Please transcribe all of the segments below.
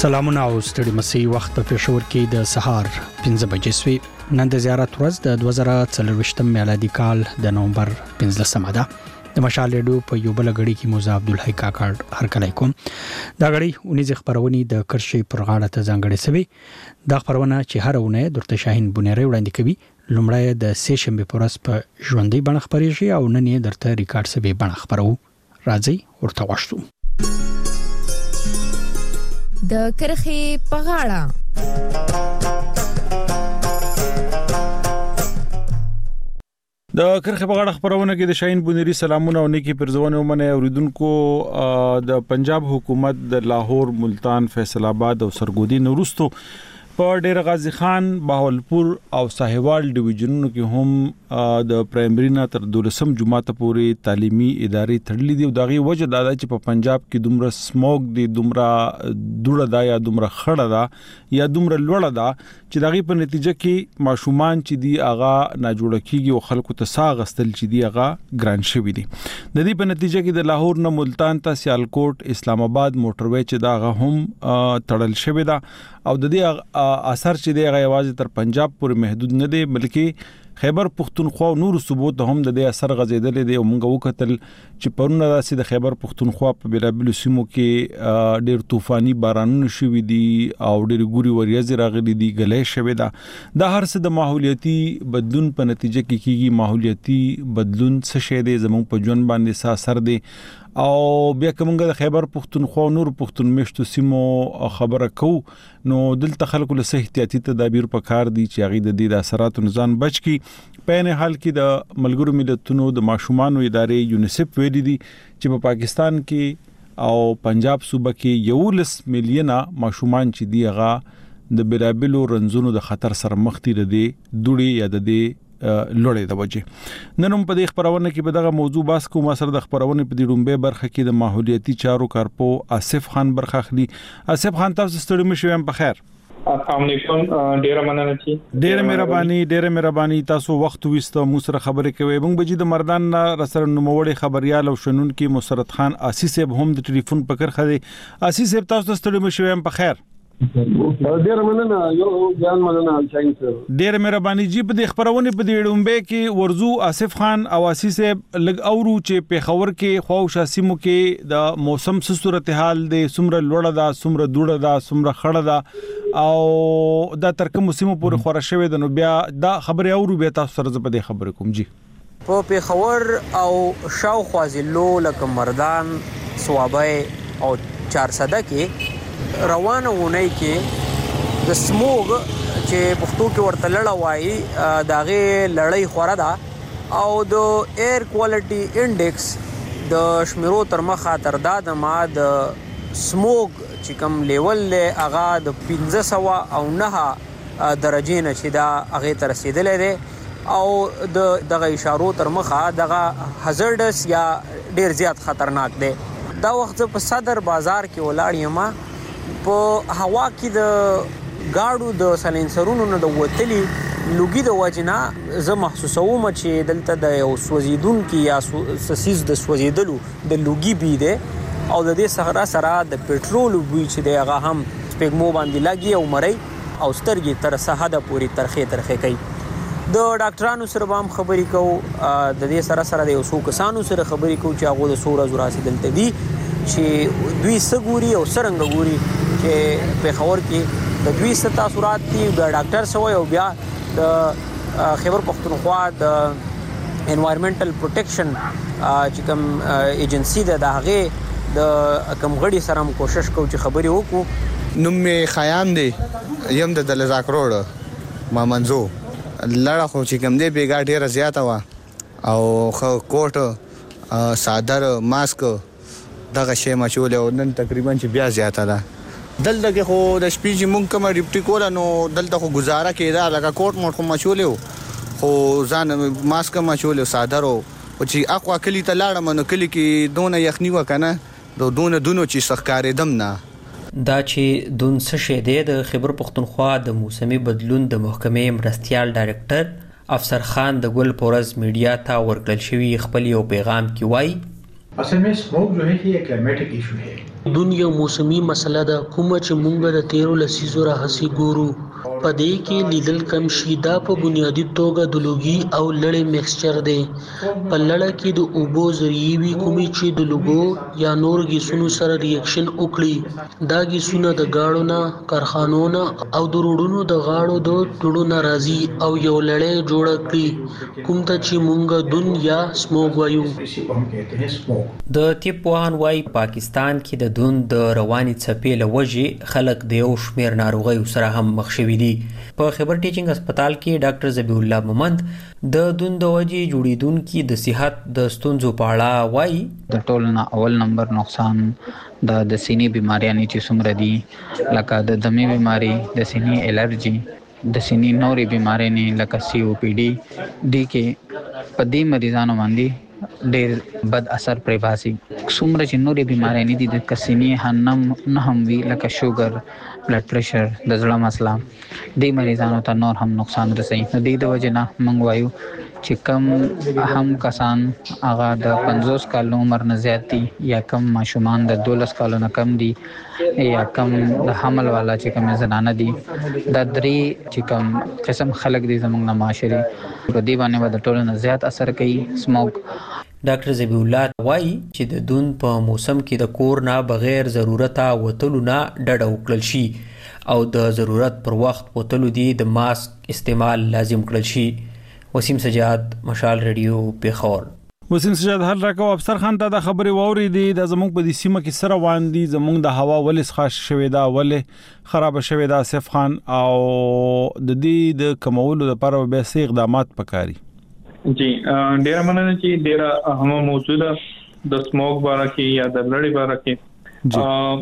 سلامونه او ستړي مسي وخت په پېښور کې د سهار 15 بجې سوي. نن د زیارت ورځ د 2024 میلادي کال د نومبر 15 ده. د مشال ریډیو په یو بل غړي کې موزه عبدالحی کاکړ هرکلی کوم. دا غړي اونیز خبرونه د کرشي پر غاړه ته ځانګړې سوي. دا خبرونه چې هر اونه درته شاهین بونری وړاندې کوي. لومړی د سې شنبه پر ورځ په ژوندۍ بڼه خبرېږي او نن یې درته ریکارډ سوي بڼه خبرو. راځي ورته واشتو. د کرخي په غاړه د کرخي په غاړه خبرونه کې د شاهین بونری سلامونه او نیکی پرزونه ومنه اوریدونکو. د پنجاب حکومت د لاهور، ملتان، فیصل آباد او سرګودي نورستو په ډیر غازی خان، بهاولپور او ساهیوال ډیویژنونو کې هم د پرایمري نه تر 12 جماعت پورې تعلیمي ادارې تړلې دي او دغه وجه دا ده چې په پنجاب کې دومره سموګ دي، دومره دوړه ده یا دومره خړه ده یا دومره لوړه ده چې دغه په نتیجه کې ماشومان چې دی اغا ناجوړه کیږي او خلکو ته ساغستل چې دی اغا ګران شوی دي. د دې په نتیجه کې د لاهور نه ملتان ته سیالکوټ، اسلام آباد موټروي چې دا غا هم تړل شوی ده او د دې اثر چې دی هغه یوازې تر پنجاب پورې محدود نه دی بلکې خیبر پختونخوا او نور صوبو ته هم د دې اثر غځیدل دي او موږ وکتل چې پرونه داسې د خیبر پختونخوا په بیلابل سیمو کې ډېر طوفاني بارانونه شوي دي او ډېر ګوري وریځ راغلي دي، غلې شوي ده. دا هر څه د ماحولیاتي بدلون په نتیجه کې کیږي. ماحولیاتي بدلون څه شی دی زموږ په ژوند باندې څه اثر دی او بیا کومګه د خیبر پختونخوا نور پختون مشتو سیمو خبره کو نو دلته خلکو له احتیاطي تدابیر په کار دي چې هغه د دې د اثراتو نزان بچ کی. په نه حال کې د ملګرو ملتونو د ماشومان ادارې یونیسف ویلي دي چې په پاکستان کې او پنجاب صوبه کې 11 میلیونه ماشومان چې دی هغه د بلابلو رنځونو د خطر سره مخ دي، د دوړي یا د لوړې د وجه. نن هم په دې خبرونه کې به دغه موضوع باس کوم. سره د خبرونه په دې ډومبه برخه کې د ماحولیاتي چارو کارپو آصف خان برخه اخلي. آصف خان تاسو ستړي مشو هم په خیر. السلام علیکم. ډیره مننه چې ډیره مهرباني تاسو وخت وسته مو سره خبرې کوي. موږ به د مردان رسره نوموړي خبريال او شنن کې مسرت خان آسی صاحب هم د ټلیفون پکړ خدي. آسی صاحب تاسو ستړي مشو هم په خیر. ډیره مننه یو ځان مننه شاهین صاحب. ډیره مهرباني جی په دې خبرونه په دې ډومبه کې ورزو آصف خان او آسی صاحب لګ اورو چې په خبر کې خو شاسمو کې د موسم څه صورتحال دی، سمره لوړه ده، سمره دوړه ده، سمره خړه ده او دا تر کوم سیمو پورې خورا شوی د نو بیا دا خبره اورو به تاسو سره په دې خبره کوم جی. په خبر او شاو خوازلو لکه مردان، سوابای او 400 کې روانه ونی کې د سموګ چې پښتو کې ورته لړه وایي داغه لړۍ خوره ده او د ایر کوالټي انډیکس د شمیرو تر مخه تر د ما د سموګ چې کوم لیول له اغا د 1500 او 9 درجې نه چې دا هغه تر رسیدلې ده او دغه اشارو تر مخه دغه هازارډس یا ډیر زیات خطرناک ده. دا وخت په صدر بازار کې ولاړ یم په هوا کې د گاډو د سلنسرونو نه د وتلی لوګي د وجنا زه محسوسوم چې دلته د یو سوزیدون کې یا سسیز د سوزیدلو د لوګي بي ده او د دې سره سره د پېټرول بوی چې دی هغه هم سپګمو باندې لګي او مړی او سترګې تر سحده پوری ترخه کوي. د ډاکټرانو سره هم خبرې کوو، د دې سره سره د یو څو کسانو سره خبرې کوو چې هغه د سوره زوراسي دلته دي چې دوی سګوري او سرنګ ګوري چې په خبر کې د دوی ست تاثرات دي. د ډاکټر سوی او بیا د خیبر پختونخوا د انوایرنمنټل پروټیکشن چې کوم ایجنسی ده د هغه د کم غړي سره هم کوشش کوو چې خبرې وکړو. نوم می خیام دی، یم د دلزاک روډ ما منزو لړه خو چې کوم دی بیګا ډیره زیاته وا او خو کوټ صادر ماسک دغه شی مچول او نن تقریبا چې بیا زیاته ده. دلته کې خو د شپې چې مونږ کوم ډیپټي کوله نو دلته خو گزاره کېده لکه کوټ موټ خو مچولیو خو ځان ماسک مچولیو صادر او چې اقوا کلی ته لاړم نو کلی کې دونه یخنی وکنه دونه چې سخکارې دم نه. دا چې دون څه شه دی د خیبر پختونخوا د موسمي بدلون د محکمې مرستيال ډایرکټر افسر خان د ګل پورز میډیا ته ورکړل شوی خپل یو پیغام کې وایي اصل में स्मोक जो है कि एक क्लाइमेटिक इशू है دنیا موسمي مسله ده کومه چې مونږ د 13 لسیزو راهسي ګورو په دې کې لیدل کم شي دا په بنیادی توګه د لوګي او لړې مکسچر دی په لړه کې د اوبو ذریعہ وی کومي چې د لوګو یا نور غیسونو سره ریاکشن وکړي دا غیسونه د گاړو نه کارخانونو او د روډونو د غاړو د ټړو ناراضي او یو لړې جوړ کړي کوم ته چې مونږ دنیا سموګ وایو د تیپوان وای پاکستان کې د دون د رواني څپې لوجې خلک د یو شمیر ناروغي سره هم مخ شوي دي په خبر ټیچینګ هسپتال کې ډاکټر ذبیح الله مومند د دون د وجې جوړیدونکو د صحت د ستونزو په اړه وایي د ټولنا اول نمبر نقصان د سینې بیماریاں چې څومره دي لکه د دمې بیماری د سینې الرجی د سینې نورې بیماری نه لکه سی او پی ډی دي کې په دې مریضانو باندې ډېر بد اثر پرې باسي څومره چې نورې بیماری نه دي د کسینې هم وی لکه شوګر بلډ پریشر د زړه مسله دې مریضانو ته نور هم نقصان رسوي د دې د وجه نه موږ وایو چې کم هم کسان هغه د 50 کال عمر نه زیات دي یا کم ماشومان د 12 کالو نه کم دي یا کم د حمل والا چې کم زنانه دي دا درې چې کم قسم خلک دي زموږ معاشري په دې باندې د ټولو نه زیات اثر کوي سموک ډاکټر ذبیح الله وایي چې د دون په موسم کې د کور نه بغیر ضرورت وتلو نه ډډه وکړل شي او د ضرورت پر وخت وتلو دي د ماسک استعمال لازم کړل شي وسیم سجاد مشال ریډیو پیښور وسیم سجاد هر راکو افسر خان ته د خبري ووري دي د زموږ په دې سیمه کې سره واندي زموږ د هوا ولې خاص شوي دا ولې خراب شوي دا سیف خان او د دې د کمولو لپاره به سي اقدامات پکاري جی ډیر مننه چې ډیر اهم موضوع د سموک باره کې یا د لړۍ باره کې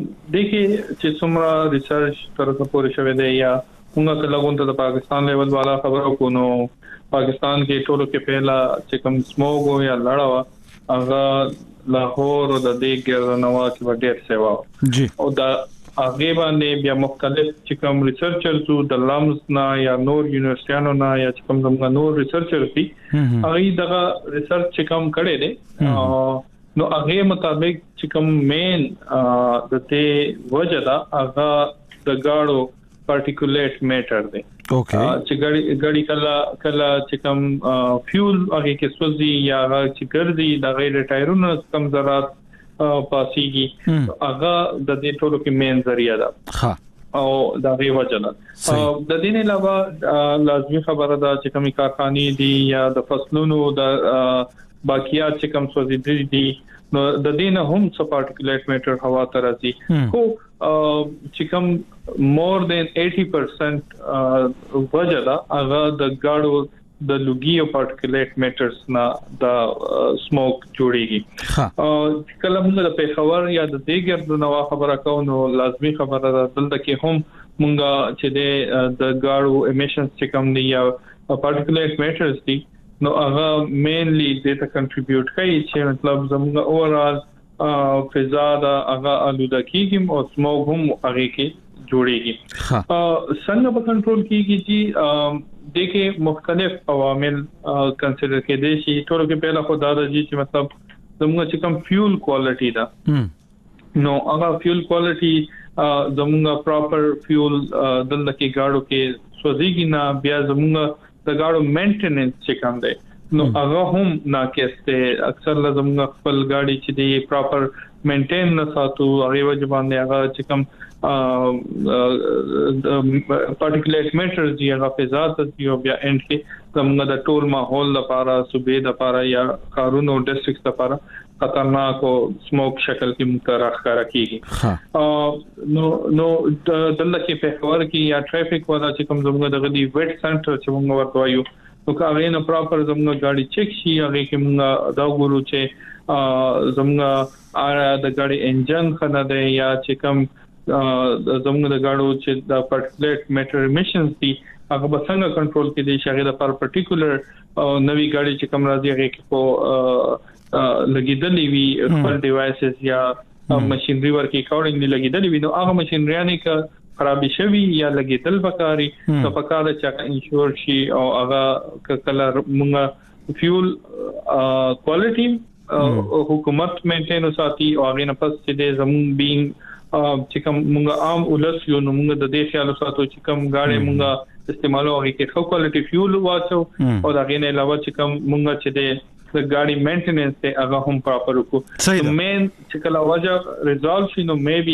دغه چې څومره ریسرچ تر پورې شوی دی یا موږ کله غونډه د پاکستان لیول والا خبرو کو نو پاکستان کې ټولو کې پہلا چې کوم سموک یا لړا هغه لاهور او د دې ګرنوا کې ډېر سیوا جی او دا هغه باندې بیا مختلف چې کوم ریسرچرز د لامز نه یا نور یونیورسيانو نه یا چې کوم زموږ نور ریسرچرز دي هغه دغه ریسرچ چې کوم کړي دي نو هغه مطابق چې کوم مین د دې وجه دا هغه د گاړو پارټیکولیټ میټر دی چې غړي کله چې کوم فیول هغه کې سوزي یا هغه چې ګرځي د غیر ټایرونو کم ذرات پاسيږي هغه د دې ټولو کې مین ذریعہ ده او دا غي وجه ده د دې نه علاوه لازمي خبره ده چې کومي کارخانې دي یا د فصلونو د باقیات چې کوم سوزي دي نو د دې نه هم څه پارټیکولیټ میټر هوا ته راځي خو چې کوم more than 80% وجه ده هغه د گاړو د لوګي او پارټیکولیټ میټرز نه د سموک جوړيږي کله موږ د پیښور یا د دیګر د نوا خبره کوو نو لازمي خبره ده دلته کې هم موږ چې د گاړو امیشنز چې کوم دي یا پارټیکولیټ میټرز دي نو هغه مینلی دې ته کنټریبیوټ کوي چې مطلب زموږ اورال فضا دا هغه آلوده کیږي او سموک هم هغه کې جوړيږي څنګه په کنټرول کیږي چې دغه مختلف عوامل کنسیډر کېدي شي ټولو کې پہلا خدای د جی چې مطلب زموږ چې کوم فیول کوالټي دا نو هغه فیول کوالټي زموږ پراپر فیول دلته کې گاډو کې سوځيږي نه بیا زموږ د گاډو مینټیننس چې کوم دی نو هغه هم ناقص دی اکثر زموږ خپل گاډي چې دی پراپر مینټین نه ساتو هغه وجه باندې هغه چې کوم پارټیکولیټ میټرز دی هغه فضا ته یو بیا اند کې زموږ د ټول ماحول لپاره صوبې لپاره یا کارونو ډیسټریکټ لپاره خطرناک او سموک شکل کې متراخ راکېږي نو دلته کې په خبر کې یا ټریفیک والا چې کوم زموږ د غدي ویټ سنټر چې موږ ورته وایو نو هغه نه پراپر زموږ گاډي چیک شي هغه کې موږ دا ګورو چې زموږ د گاډي انجن خنه ده یا چې کوم زموږ د گاډو چې د پارټیکولیټ میټر امیشنز دي هغه به څنګه کنټرول کړي شي هغه د پارټیکولر نوې گاډي چې کوم راځي هغه کې په لګیدلې وي خپل ډیوایسز یا ماشينري ورکی اکاورډینګلی لګیدلې وي نو هغه ماشينري نه ک خرابې شوی یا لګیدل وکاري نو پکاره چې انشور شي او هغه کله موږ فیول کوالټي حکومت مینټین ساتي او هغه نه پس چې زمون بینګ چې کوم موږ عام ولس یو نو موږ د دې خیال ساتو چې کوم غاړي موږ استعمالو هغه کې خو کوالټي فیول واچو او دا غي نه علاوه چې کوم موږ چې د غاړي مینټیننس ته هغه هم پراپر وکړو مین چې کله وجه ریزولف شي نو میبي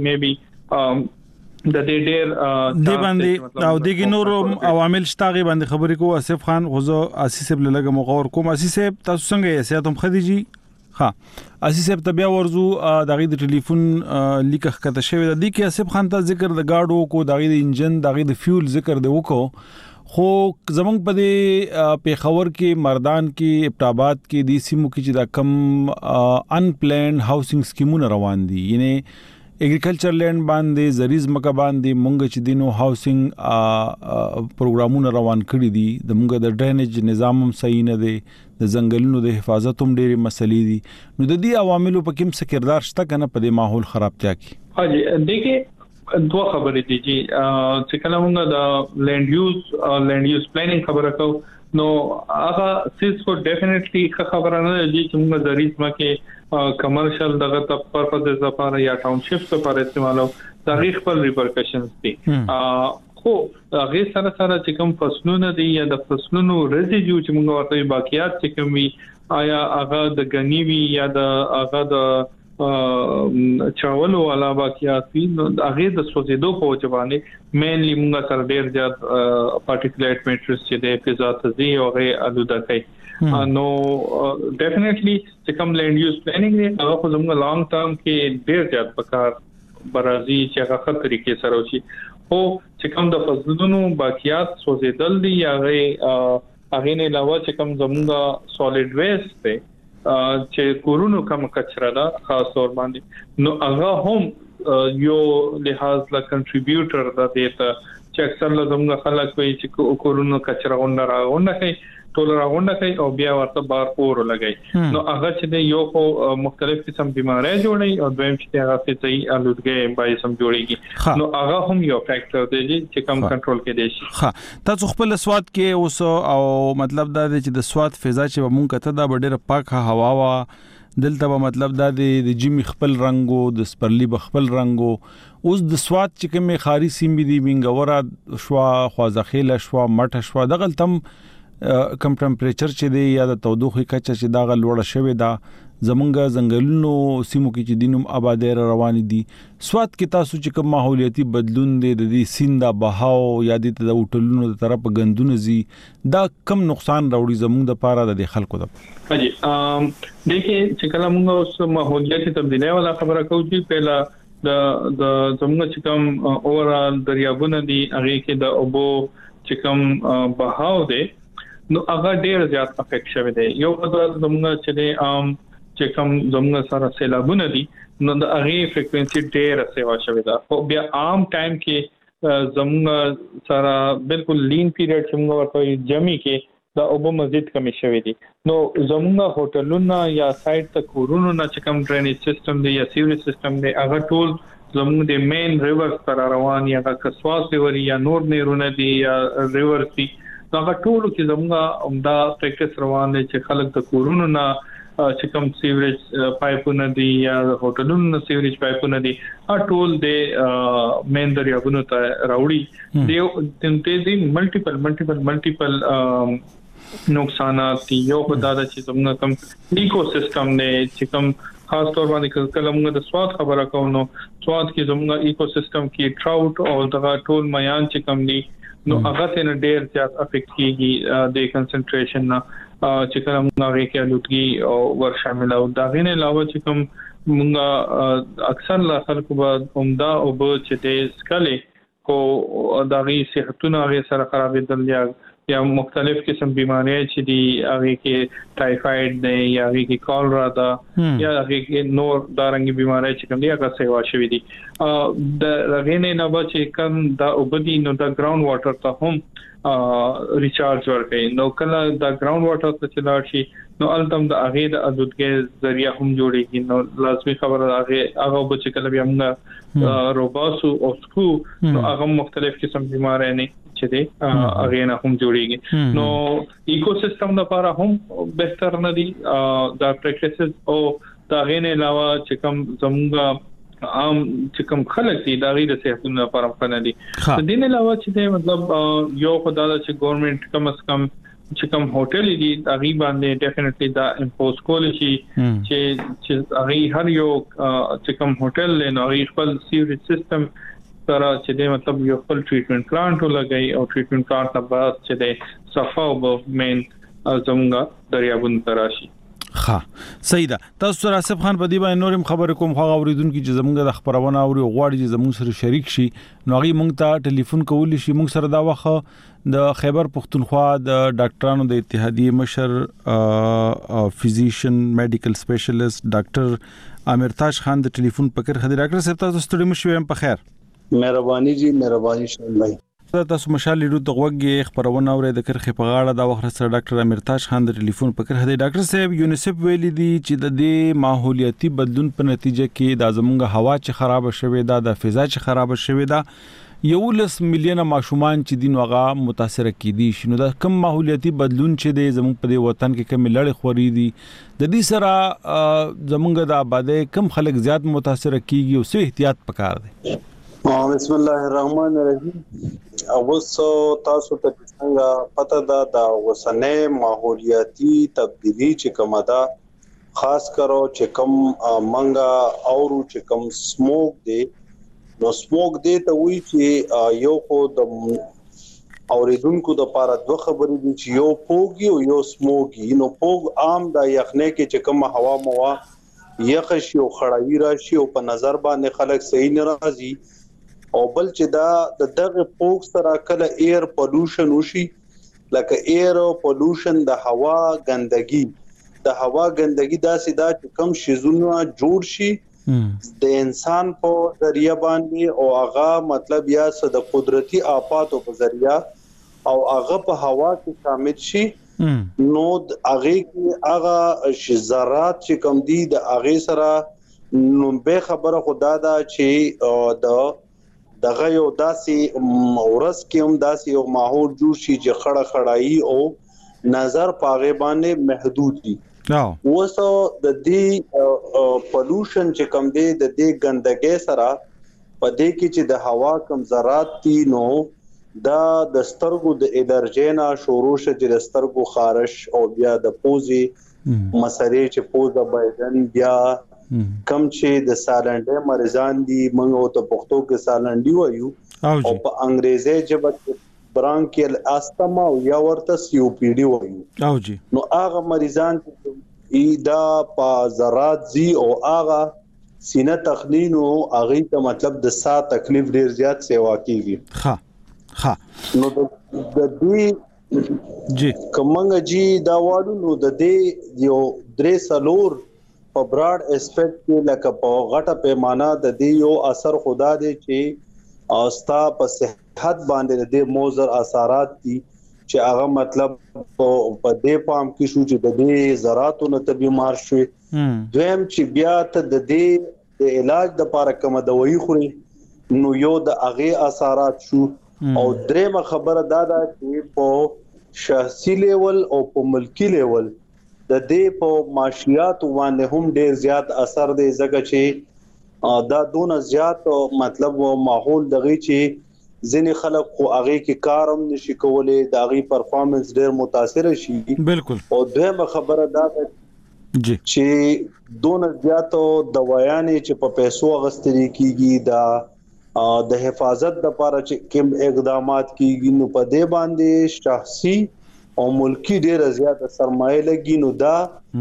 د دې ډېر د باندې او دغه نور عوامل شتاغي باندې خبرې کو اسف خان غزو اساس په لګه مغور کوم اساس تاسو څنګه یې سیاتم خدیجی ها اساس په بیا ورزو دغه د ټلیفون لیکه کته شوی د دې کې اسف خان ته ذکر د گاډو کو دغه د انجن دغه د فیول ذکر دی وکړو خو زمونږ په دې پیښور کې مردان کې ابټاباد کې د سیمو کې چې دا کم ان پلانډ هاوسینګ سکیمونه روان دي یعنی اګریکلچر لینډ باندې زریز مکه باندې مونږ چې دینو هاوسینګ پروګرامونه روان کړی دي د مونږ د ډرینیج نظام هم صحیح نه دی د ځنګلونو د حفاظت هم ډېری مسلې دي نو د دې عواملو په کوم څه کردار شته کنه په دې ماحول خرابتیا کې هاجي دغه دوه خبرې دي چې کله موږ د لینډ یوز پلانینګ خبره کوو نو هغه سیس کو ډیفینیټلی خبره نه دي چې موږ زریز مکه کمرشل دغه ته پرپز لپاره یا ټاونشپ لپاره استعمالو تاریخ پر ریپرکشنز دي خو هغه سره چې کوم فصلونه دي یا د فصلونو ریزیډیو چې موږ ورته باقیات چې کوم وي آیا هغه د غنیوي یا د هغه د چاولو والا باقیات وي نو هغه د سوزیدو په وجبانه مینلی موږ سره ډیر زیات پارټیکولیټ میټرز چې د فضا تزي او هغه الوده کوي نو ډیفینیټلی چې کوم لینډ یوز پلانینګ دی هغه په زموږ لانګ ټرم کې ډیر زیات پکار برازي چې هغه خپل طریقې سره وشي او چې کوم د فصلونو باقیات سوزیدل دي هغه نه علاوه چې کوم زموږ سالید ویسټ دی چې کورونو کوم کچرا دا خاص تور باندې نو هغه هم یو لحاظ لا کنټریبیوټر دا دیتا چې اکثر زموږ خلک وایي چې کورونو کچرا غونډه کوي ټول راغونډه کوي او بیا ورته بار اور لګي نو هغه چې یو په مختلف قسم بیماری جوړي او دویم چې هغه فزیکي الودګي بای سم جوړيږي نو هغه هم یو فیکټر دی چې کم کنټرول کې دی شي ها تاسو خپل سواد کې اوس او مطلب دا دی چې د سواد فضا چې مونږ کته دا ډېر پاکه هوا وا دلته به مطلب دا د جمی خپل رنگو د سپرلی بخپل رنگو اوس د سواد چې کومه خاري سیمې دی منګورا شوا خوازخیل شوا مټ شوا دغه تم کم ټمپریچر چې دی یا د تودوخه کچه چې دا غلوړه شوی دا زمونږ زنګلونو سیمو کې چې دینم آبادې روان دي سواد کې تاسو چې کوم ماحولیاتي بدلون دی د دې سیندا بهاو یا د هوټلونو د طرف غندونه زی دا کم نقصان راوړي زمونږ د پاره د خلکو د حاجی دغه چې کله موږ اوس ماحولیاتي تبدیلی ولا خبره کوو چې پهلا د زمونږ چې کوم اورال دریابونه دي هغه کې د اوبو چې کوم بهاو دی نو هغه ډیر زیات افیکټ شوی دی یو د زموږ چې کوم زموږ سره سیلابونه دي نو د هغه فریکوئنسي ډیر سیوا شوی دا خو بیا عام ټایم کې زموږ سره بالکل لین پیریډ چې موږ ورته جمی کې دا اوبو مزید کمی شوی دي نو زموږ هوټلونو یا سایت ته کورونو نه چې کوم ډرینیج سیستم دی یا سیوریج سیستم دی هغه ټول زموږ د مین ریورز تر روان یا د کسواس ریور یا نور نیرونه دي یا ریور دي هغه ټول کې زموږ عمدا پریکټس روان دي چې خلک د کورونو نه چې کوم سیوریج پایپونه دي یا هوټلونو سیوریج پایپونه دي ټول د مین دریابونو ته راوړي دي ملټیپل نقصانات دي یو په دا چې زموږ کوم ایکو سیستم نه چې کوم خاص طور باندې کله موږ د سواد خبره کوو نو سواد کې زموږ ایکو سیستم کې ټراوټ او دغه ټول میان چې کوم دي نو هغه ته ډیر زیات افیکټ کیږي د کنسنټریشن نه چې کوم هغه کې الودګي او ور شامل او دا غینه علاوه چې کوم موږ اکثر لا خلکو به عمده او به چې د سکلي کو دا غي صحتونه هغه سره خرابېدل یا مختلف قسم بیماری چې دي هغه کې ټایفاید دی یا هغه کې کولرا دا یا هغه کې نور دارنګي بیماری چې کوم دي هغه سیوا شوی دي د غینه نه به چې کوم دا وبدي نو دا ګراوند واټر ته هم ریچارج ورکړي نو کله دا ګراوند واټر ته چلاړ شي نو التم د هغه د الودګي ذریعہ هم جوړيږي نو لازمي خبره هغه به چې کله بیا موږ روباسو او سکو نو هغه مختلف قسم بیماری نه چې دی هغه نه هم جوړیږي نو ایکوسیستم لپاره هم بهتر نه دي دا پریکټیسز او دا غینه علاوه چې کوم زموږ عام چې کوم خلک دي دا غیر صحتونو لپاره فن دي د دین علاوه چې دی مطلب یو خدای چې ګورنمنت کم از کم چې کوم هوټل دي هغه باندې ډیفینټلی دا امپوز کول شي چې هغه هر یو چې کوم هوټل له هغه خپل سیوریج سیستم سره چې د مطلب یو خپل ټریټمنټ پلانټ ولګي او ټریټمنټ پلانټ نه بعد چې د صفه او مین زموږه دریابون تراشي ها سیدا تاسو سره اسف خان په دی باندې نورم خبر کوم خو اوریدونکو چې زموږ د خبرونه اوري غواړي چې زموږ سره شریک شي نو هغه مونږ ته ټلیفون کولی شي مونږ سره دا وخت د خیبر پختونخوا د ډاکټرانو د اتحادیه مشر فزیشن میډیکل سپیشلیست ډاکټر عامر تاج خان د ټلیفون پکر خدای ډاکټر صاحب تاسو ستړي مشوي په خیر مهرباني جی مهرباني شون بھائی تاسو مشال لیدو د وګي خبرونه اوري د کرخه په غاړه دا وخت سره ډاکټر امیر تاج خان د ټلیفون په کرخه دی ډاکټر صاحب یونیسف ویلي دی چې د دې ماحولیاتي بدلون په نتیجه کې د زمونږ هوا چې خراب شوه دا د فضا چې خراب شوه دا 11 میلیونه ماشومان چې دین وغه متاثر کیدي شنو دا کم ماحولیاتي بدلون چې د زمونږ په وطن کې کم لړ خوري دي د دې سره زمونږ د آبادی کم خلک زیات متاثر کیږي او څه احتیاط پکار دي بسم الله الرحمن الرحیم اوسو تاسو ته څنګه پته ده دا وسنه ماحولیاتي تبدیلی چې کومه ده خاص کرو چې کوم منګه او چې کوم سموک دی نو سموک دی ته وی چې یو خو د اوریدونکو د لپاره دوه خبرې دي چې یو پوګي او یو سموکي نو پوګ عام د یخنه کې چې کوم هوا موا یخ شي او خړاوي راشي او په نظر باندې خلک صحیح ناراضي او بل چې دا د دغه پوک سره کله ایر پولوشن وشي لکه ایر پولوشن د هوا ګندګي داسې دا چې کم شیزونه جوړ شي د انسان په ذریعہ باندې او هغه مطلب یا د قدرتي آفاتو په ذریعہ او هغه په هوا کې شامل شي نو هغه کې هغه ذرات چې کم دي د هغه سره نو به خبره خدا دا چې دغه یو داسې ورس کې هم داسې یو ماحول جوړ شي چې خړای او نظر پاغه باندې محدود دي اوسو د دې پولوشن چې کم دی د دې ګندګي سره په دې کې چې د هوا کم ذرات دي نو دا د سترګو د الرجینا شوروش چې د سترګو خارش او بیا د پوزي مسرې چې پوزه بایدن بیا کم چې د سالنډي مریضان دي موږ ته پښتو کې سالنډي وایو او په انګریزي ژبه برانکیل استما او یا ورته سی او پی ډي وایو او جی نو هغه مریضان چې دا په ذرات زی او هغه سینه تخنین او هغه ته مطلب د سا تکلیف ډیر زیات سیوا کیږي ها نو د دې جی کومنګ جی دا وادو نو د دې یو درې سالور په براډ اسپیکټ کې لکه په غټه پیمانه د دې یو اثر خدا دی چې اوستا په صحت باندې د موزر اثرات دي چې هغه مطلب په دې پام کې شو چې د دې ذراتو نه ته بیمار شوي دویم چې بیا ته د دې د علاج د لپاره کوم دوايي خوري نو یو د هغه اثرات شو او درېمه خبره دا ده چې په شخصي لیول او په ملکی لیول د دې په معاشيات باندې هم ډېر زیات اثر دی ځکه چې دا دونه زیات مطلب ماحول دغه چې ځینې خلک خو هغه کې کار هم نشي کولای د هغه پرفارمنس ډېر متاثر شي بالکل او دغه خبره دا ده چې دونه زیات دوايانې چې په پیسو غستري کیږي دا د حفاظت لپاره چې کوم اقدامات کیږي نو په دې باندې شخصي او ملکی ډیر زیات سرمایه لګي نو دا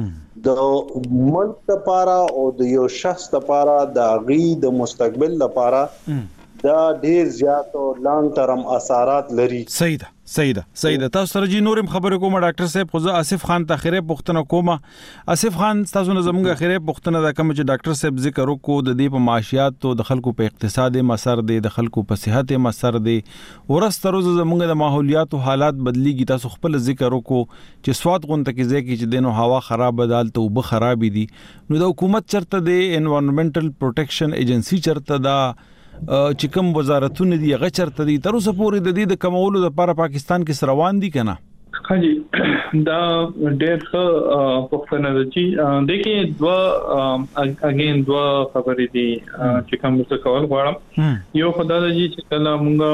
د ملک لپاره او د یو شخص لپاره د غي د مستقبل لپاره دا ډیر زیات او لانګ ټرم اثرات لري سیدا تاسو سره جی نورم خبرې کوم ډاکټر صاحب خو اسف خان ته خیره پښتنه کومه اسف خان تاسو نه زموږه خیره پښتنه دا کوم چې ډاکټر صاحب ذکر وکړو د دې په معاشيات او د خلکو په اقتصادي مسر دی د خلکو په صحت مسر دی ورسته روز زموږه د ماحولیات او حالات بدلیږي تاسو خپل ذکر وکړو چې سواد غونته کې ځکه چې دینو هوا خراب بدل ته وب خراب دي نو د حکومت چرته د انوایرنمنټل پروټیکشن ایجنسی چرته دا چې کوم وزارتونه دي هغه چرته دي تر اوسه پورې د دې د کمولو لپاره پاکستان کې روان دي کنه؟ حاجی دا ډېر ښه پوښتنه ده چې دغه دوا خبرې دي چې کوم څه کول غواړم. یو خدای دې چې کله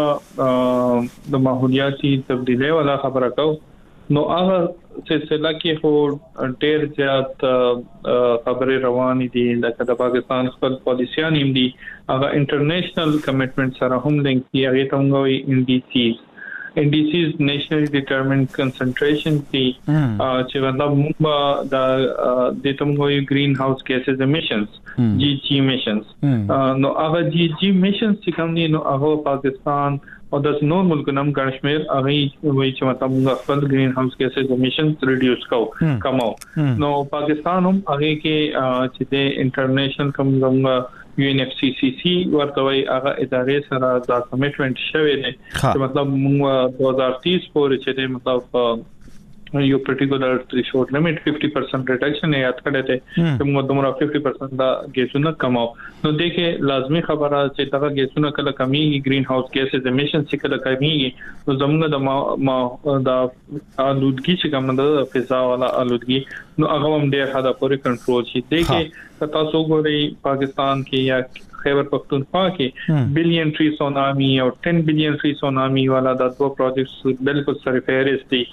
موږ د ماحولیاتي تبدیلی ولا خبره کوو نو هغه سلسله کې هو ډېر زیات خبرې روان دي لکه د پاکستان خپل پالیسيان هم دي هغه انټرنیشنل کمټمنټ سره هم لینک دي هغه ته موږ NDCs nationally determined concentration دي چې مطلب موږ د تمغوي greenhouse gases emissions GG emissions نو هغه GG emissions چې کوم دي نو هغه پاکستان او د نور ملکونو کشمیر هغه وایي چې مطلب موږ خپل greenhouse gases emissions reduce کمو نو پاکستان هم هغه کې چې د international کومه UNFCCC ورته وای هغه ادارې سره دا کمټمنټ شوی دی چې مطلب موږ 2030 پورې چې مطلب یو پرټیکولر threshold limit 50% reduction یاد کړی دی چې موږ دومره 50% دا ګیسونه کماو. نو دغه لازمی خبره چې دا ګیسونه کله کمیږي green house gases emissions چې کله کمیږي نو زموږ د آلودګي چې کوم د فضا والا آلودګي نو هغه هم ډېر حدا پورې کنټرول شي. دغه تاسو ګورئ پاکستان کې یا خیبر پختونخوا کې بلین ټری سونامي او 10 بلین ټری سونامي والا د دوه پروجیکټس بالکل سره فهرست دي.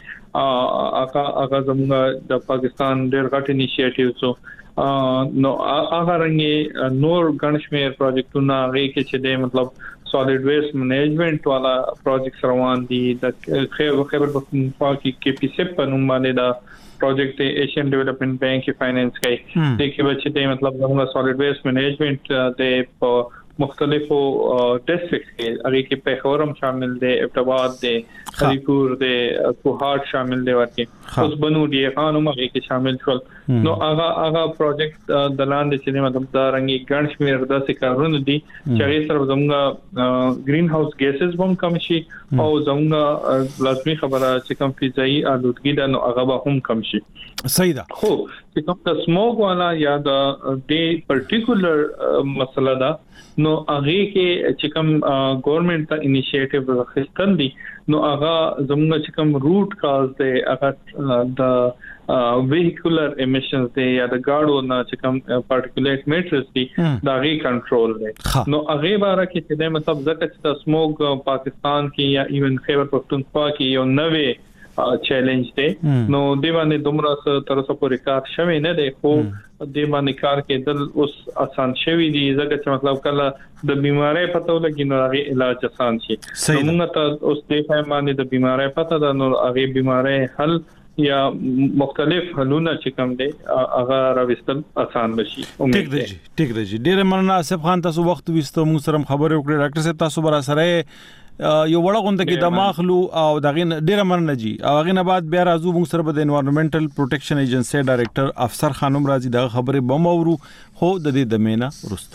هغه زموږ د پاکستان ډېر غټ انیشیټیوز نو هغه رنګي نور ګڼشمیر پروجیکټونه هغه کې چې د مطلب سالید ویسٹ منیجمنٹ والا پروجیکټ روان دي د خیبر پختونخوا کې پی سیپ په نوم باندې دا پروجیکٹ ایشین ڈیولپمنٹ بینک کی فائنانس کئی دیکھیں بچے تے مطلب ہمارا سالڈ ویسٹ مینجمنٹ دے مختلف ڈسٹرکٹس کے اگے کے پیخورم شامل دے ابتباد دے علی پور دے کوہاٹ شامل دے ورکے اس بنو دی خانم اگے کے شامل شول نو آغا پروجیکٹ دلان دے چنے مطلب دا رنگی گنش میر دا سکارون دی چاہے سر زمگا گرین ہاؤس گیسز بم کم شي او زمگا لازمی خبره چې کم فضایی آلودگی دا نو آغا با هم کم شي. صحیح ده. خو چې کوم د سموګ والا یا د دې پرټیکولر مسله دا نو هغه کې چې کوم ګورنمنت ته انیشیټیو راخستل دي نو هغه زموږ چې کوم روټ کاز دی هغه د vehicular emissions دی یا د گاډو نه چې کوم پارټیکولیټ میټرز دي دا غي کنټرول دی. نو هغه باره کې چې د مطلب ځکه چې د سموګ پاکستان کې یا ایون خیبر پختونخوا کې یو نوې چیلنج دی نو دی باندې دومره تر اوسه پورې کار شوی نه دی خو دی باندې کار کېدل اوس آسان شوی دی ځکه چې مطلب کله د بیماری پته ولګي نو هغه علاج آسان شي. موږ ته اوس د باندې د بیماری پته ده نو هغه بیماری حل یا مختلف حلونه چې کوم دي هغه راوستل آسان بشي. ټیک دی ډیر مننه آصف خان تاسو وخت وستو موږ سره خبرې وکړې ډاکټر صاحب تاسو برا سره یو وړه غونډه کې د ماخلو او دغه ډیر مننه جی هغه نه بعد بیا راځو موږ سره د انوایرنمنټل پروټیکشن ایجنسی ډایریکټر افسر خانم راځي د خبرې بم اورو خو د دې د مینا ورست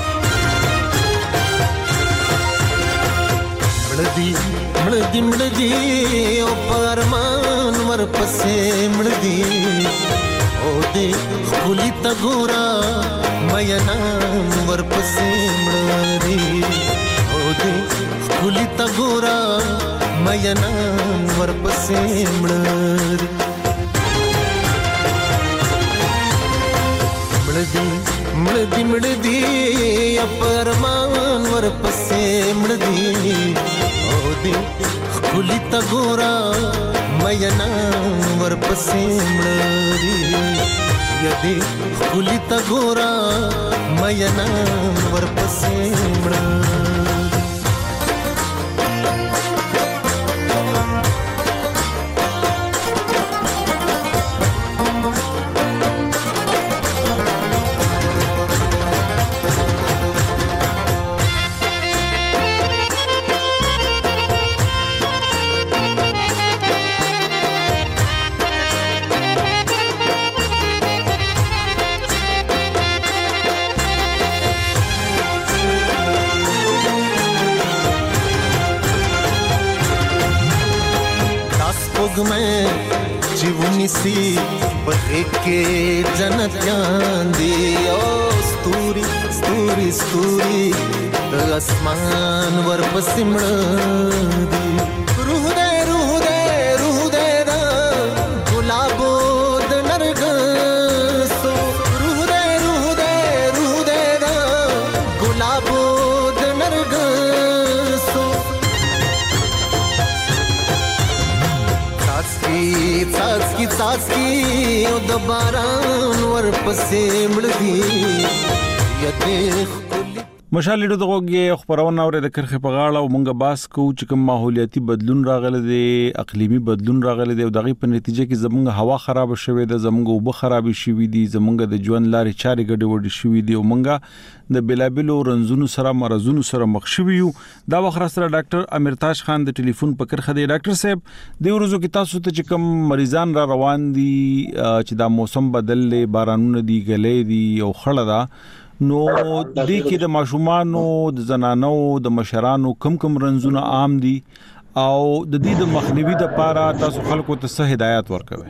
مړدي او پرمان ورپسې مړدي او دې خولي تا ګورا مې نام ورپسې مړدي او دې خولي تا ګورا مې نام ورپسې مړدي مړدي او پرمان ورپسې مړدي خلی تا گورا مینا ورپسې مړدي یدي خلی تا گورا مینا ورپسې مړدي सी बहे के जनत यान दी ओ स्तूरी स्तूरी स्तूरी اسمان ورپسې مړه دي روح دې دا ګلابو د نرګسو روح دې دا ګلابو د نرګسو څاڅکي او د باران ورپسې مړه دي یته مشال لیدو دغه خبرونه اوري د کرخه په غاړه او مونږه باس کو چې کوم ماحولیاتي بدلون راغله دي اقلیمی بدلون راغله دي او دغه په نتیجه کې زمونږ هوا خراب شوه ده زمونږ وب خراب شوه دي زمونږ د ژوند لارې چارې ګډې وډې شوه دي او مونږه د بلابلو رنزونو سره مرزونو سره مخ شوه یو دا وخت سره ډاکټر امرتاج خان د ټلیفون په کرخه دی ډاکټر صاحب د ورځو کې تاسو ته چې کوم مریضان را روان دي چې دا موسم بدل لې بارانونه دي غلې دي او خړه ده نو د کې د ماشومانو د زنانو د مشرانو کم رنزونه عام دي او د دې د مخنیوي لپاره تاسو خلکو ته څه هدایت ورکوي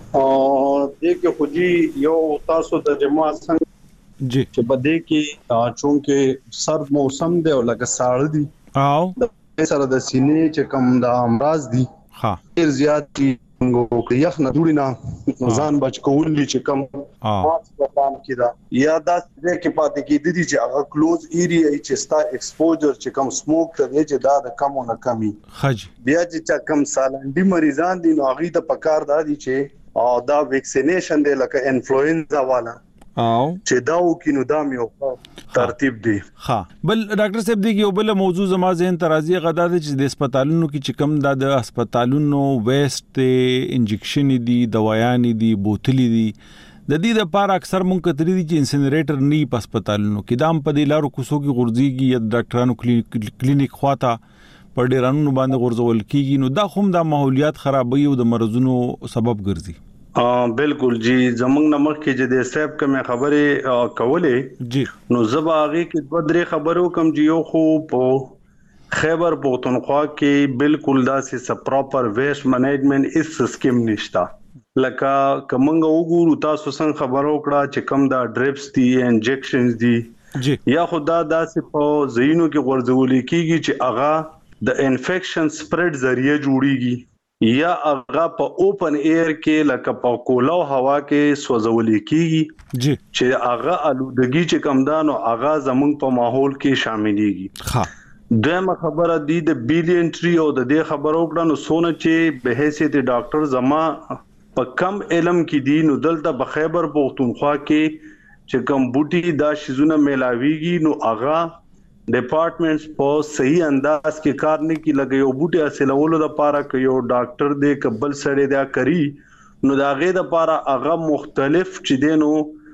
دې کې خو جی یو تاسو د جماعت څنګه جی چې بده کې چونکه سرد موسم دی او لکه ساړه دي او سره د سینې چې کم د امراض دي ها ډیر زیات دي نو یخ نه جوړینا ځان بچ کولې چې کم ماسک پام کړه یا دا چې پاتې کې دي چې هغه کلوز ایریا چې ستا ایکسپوجر چې کم سموک ته چې دا د کم نه کمی خج بیا چې کم سالندي مریضان دي نو هغه د پکار دي چې دا ویکسینیشن دی لکه انفلوئنزا والا او چې دا وکینو دا میو ترتیب دی ها بل ډاکټر صاحب دی یو بل موضوع زما ذهن ترازی غدا د هسپتالونو کې چې کم د هسپتالونو ویسټ انجکشن دي دوايان دي بوتلې دي د دې لپاره اکثر مونږ کتري دي چې انسینریټر نه په هسپتالونو کې دام په دې لارو کوسو کې غورځيږي یا ډاکټرانو کلینیک خواته په ډیرانو باندې غورځول کیږي نو دا هم د ماحولیات خرابوي او د مرزونو سبب ګرځي بالکل جی زمنګ نمک کې چې د سیب کوم خبره کولې جی نو زبا هغه کې دوه درې خبرو کم جیو خو په خیبر پختونخوا کې بالکل داسې پراپر ویسټ منیجمنت اس سکیم نشتا لکه کومنګ وګورو تاسو څنګه خبرو کړه چې کم دا ډریپس دي انجکشنز دي جی یا خدا داسې په زینو کې ورزول کیږي چې اغا د انفیکشن سپریډ ذریعہ جوړیږي یا هغه په اوپن ایر کې لکه په کولا هوا کې سوځول کیږي جی چې هغه الودګي چې کمدانو هغه زمونږ په ماحول کې شاملېږي ها دغه خبره دی د بیلینټری او د دې خبرو کړه نو سونه چې به حیثیت ډاکټر زما په کم علم کې دی نو دلته په خیبر پختونخوا کې چې کم بوټي دا شیزونه ملاويږي نو هغه ډپارټمنټس په صحیح انداز کې کار نه کی لګي او بوټي اصلولو د پاره کې یو ډاکټر دې قبل سره دا کوي نو دا غي د پاره هغه مختلف چې دینو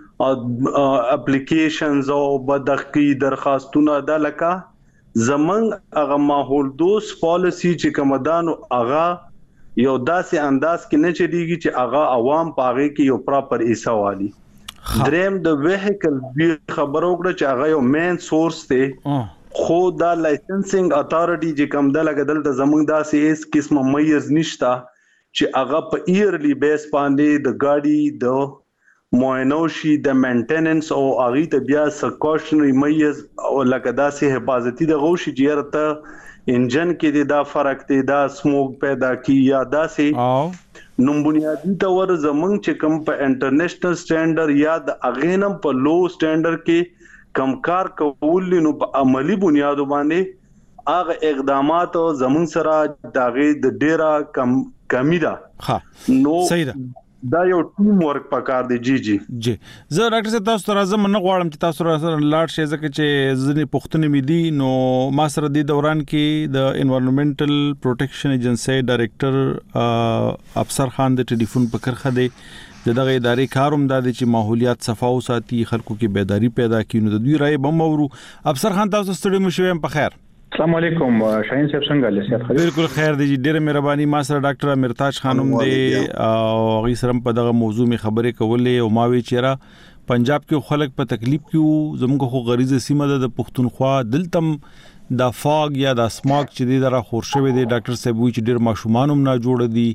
اپلیکیشنز او بدخي درخواستونه د لکه زمنګ هغه ماحول دوست پالیسی چې کومدانو هغه یو داسې انداز کې نه چلیږي چې هغه عوام پاغه کې یو پراپر ایساوالي دریم د ویهیکل خبرو کړه چې هغه یو مین سورس دی خو دا لایسنسینګ اتارټي چې کوم د لګدل د زمنګ داسې اس قسمه میز نشتا چې هغه په ایرلی بیس باندې د گاډي د موینوشي د مینټیننس او اغه ته بیا سکوشنری میز او لګدا سي حفاظتي د غوشي جیرته انجن کې دا فرق دی دا سموک پیدا کی یا دا سي نو بنیادی تور زمنګ چې کم په انټرنیشنل سټانډرډ یا د اغینم په لو سټانډرډ کې کمکار کول نو په عملی بنیادو باندې اغه اقدامات زمنګ سره داغه د ډیره کمی ده ها نو صحیح ده دا یو ټیم ورک پکار دی جی زه ډاکټر صاحب تاسو ته راځم نه غواړم چې تاسو سره لاړ شئ ځکه چې ځنې پښتنې مې دي نو ما سره د دوران کې د انوایرنمنټل پروټیکشن ایجنسی ډایریکټر افسر خان د ټلیفون په کرخه دی دغه ادارې کاروم د چې ماحولیات صفا او ساتي خلکو کې بیداری پیدا کړي نو د دوی رائے بم اورو افسر خان تاسو ستړي مشوم په خیر السلام علیکم شاهین صاحب څنګه لسیات خیر بالکل خیر دی ډیره مهرباني ما سره ډاکټر امرتاج خانم دی او غي سره په دغه موضوع می خبرې کولې او ما وی چیرې پنجاب کې خلک په تکلیف کې زموږ خو غریزه سیمه د پښتونخوا دلتم د فاګ یا د سماک چې دی دره خورشوي دی ډاکټر صاحب وی چې ډیر ماشومان هم نه جوړ دي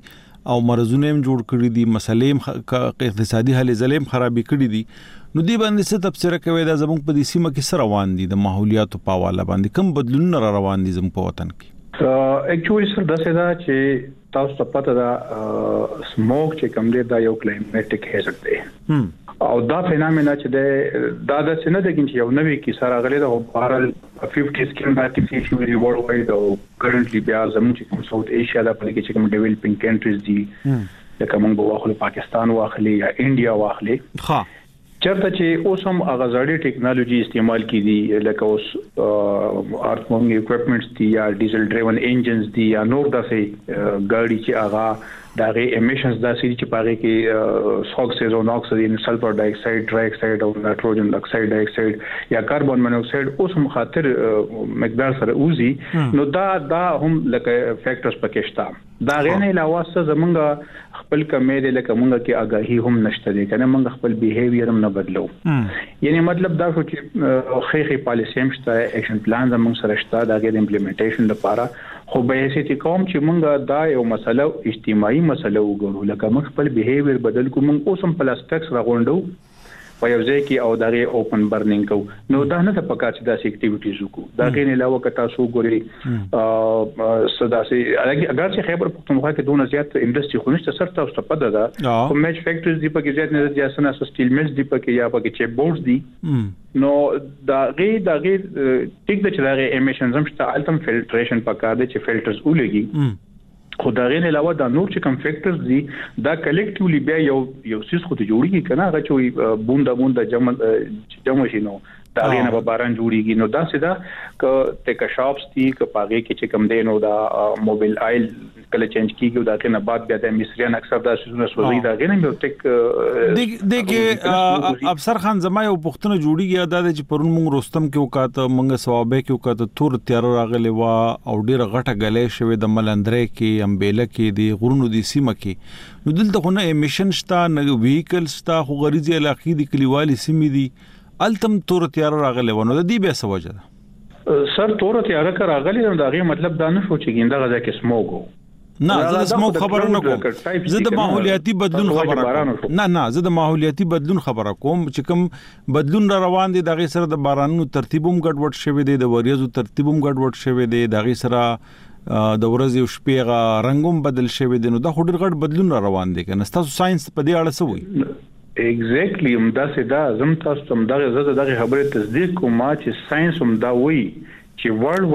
او مرزونه هم جوړ کړی دي، مسلې اقتصادي حالې زلیم خرابې کړې دي. نو دی باندې څه تفسیر کوي دا زموږ په دې سیمه کې سره روان دي د ماحولیاتو په حواله باندې کوم بدلونونه را روان دي زموږ په وطن کې؟ اکچوالي سر دا څه دا چې تاسو ته پته دا سموک چې کوم دی دا یو کلایمټیک هیزارد دی او دا فینامنا چې دا د سینه د کې یو نوې کې سره غلې د بهرال 50 کې دا کې چې وی ورلد وایډ او کرنټلی بیا زموږ چې کوم ساوث ایشیا دا په کې چې کوم ډیولپینګ کنټریز دي لکه موږ به واخلو پاکستان واخلي یا انډیا واخلي چرته چې اوس هم هغه زړې ټیکنالوژي استعمال کیدي لکه اوس ارث موونګ اکوپمنټس دي یا ډیزل ډرایون انجنز دي یا نور داسې ګاډي چې هغه دغه امیشنز داسې چې پاره کې سوکسز او نوکسز سلفر ډای اکساید ډرای اکساید او نایټروجن اکساید ډای اکساید یا کاربن مونوکساید اوس مخاطر مقدار سره اوزي نو دا هم لکه فیکټرز پکې شته دا غینه علاوه څه زمونږ خپل کمیره لکه مونږ کې آگاهی هم نشته دي کنه مونږ خپل بیهیویر هم نه بدلو یعنی مطلب دا چې خېخي پالیسی هم شته اکشن پلان زمونږ سره شته دا غیر امپلیمنټیشن لپاره خو به هیڅ کوم چې مونږ دا یو مسله اجتماعي مسله وګورو لکه موږ خپل بیهیویر بدل کوم اوس هم پلاستیکس راغونډو په یو ځای کې او دغه اوپن برنینګ کو نو دا نه د پکار چې داسې اکټیویټیز وکړو دا غیر علاوه کتا سو ګوري صدا سي اگر چې خیبر پختونخوا کې دونه زیات انډستری خو نشته سر تاسو ته پده ده کوم میچ فیکټریز دی پکې زیات نه زیات سنا سټیل میلز دی پکې یا پکې چیپ بورډز دی نو دا غیر ټیک د چې دا امیشنز هم شته الټم فلټریشن پکار دی چې فلټرز ولګي خو دا غیر علاوه دا نور چې کوم فیکټرز دي دا کلیکټیولی بیا یو سیس خو ته جوړیږي کنه هغه چې بوندا جمع شي نو دا غینه په باران جوړیږي نو دا سیدا ک ټیک شاپس دي ک پاګه کې چې کوم دی نو دا موبایل آیل کله چینج کیږي دا کنه بعد بیا د مصریان اکثر دا سيزونه سوځي دا غینه یو ټیک دغه افسر خان زما یو پښتنه جوړیږي دا چې پرون مونږ رستم کې وکاته مونږ ثوابه کې وکاته تور تیار راغلی وا او ډیره غټه غلې شوی د ملندرې کې امبېله کې دی غرونو دی سیمه کې نو دلته خو نه امیشن شته نه ویکل شته خو غریزي علاقې دی کلیوالي سیمې دی التم تور تیار راغلی ونه د دې به سوجه ده سر تور تیار راغلی نو دا غي مطلب دا نه شو چې ګینده غزا کې سموګ نه زه د سموګ خبره نه کوم زه د ماحولیاتي بدلون خبره کوم نه زه د ماحولیاتي بدلون خبره کوم چې کوم بدلون را روان دي دغه سره د بارانونو ترتیبوم ګډوډ شوی دی د وریځو ترتیبوم ګډوډ شوی دی دغه سره د ورځې او شپې غا رنگوم بدل شوی دی نو دا خو ډېر غټ بدلون را روان دي کنه تاسو ساينس په دې اړه څه وایي ایگزیکټلی همدا سدا زم تاسو تم دغه خبره تصدیق کوم چې ساينس هم دا وایي چې ورلد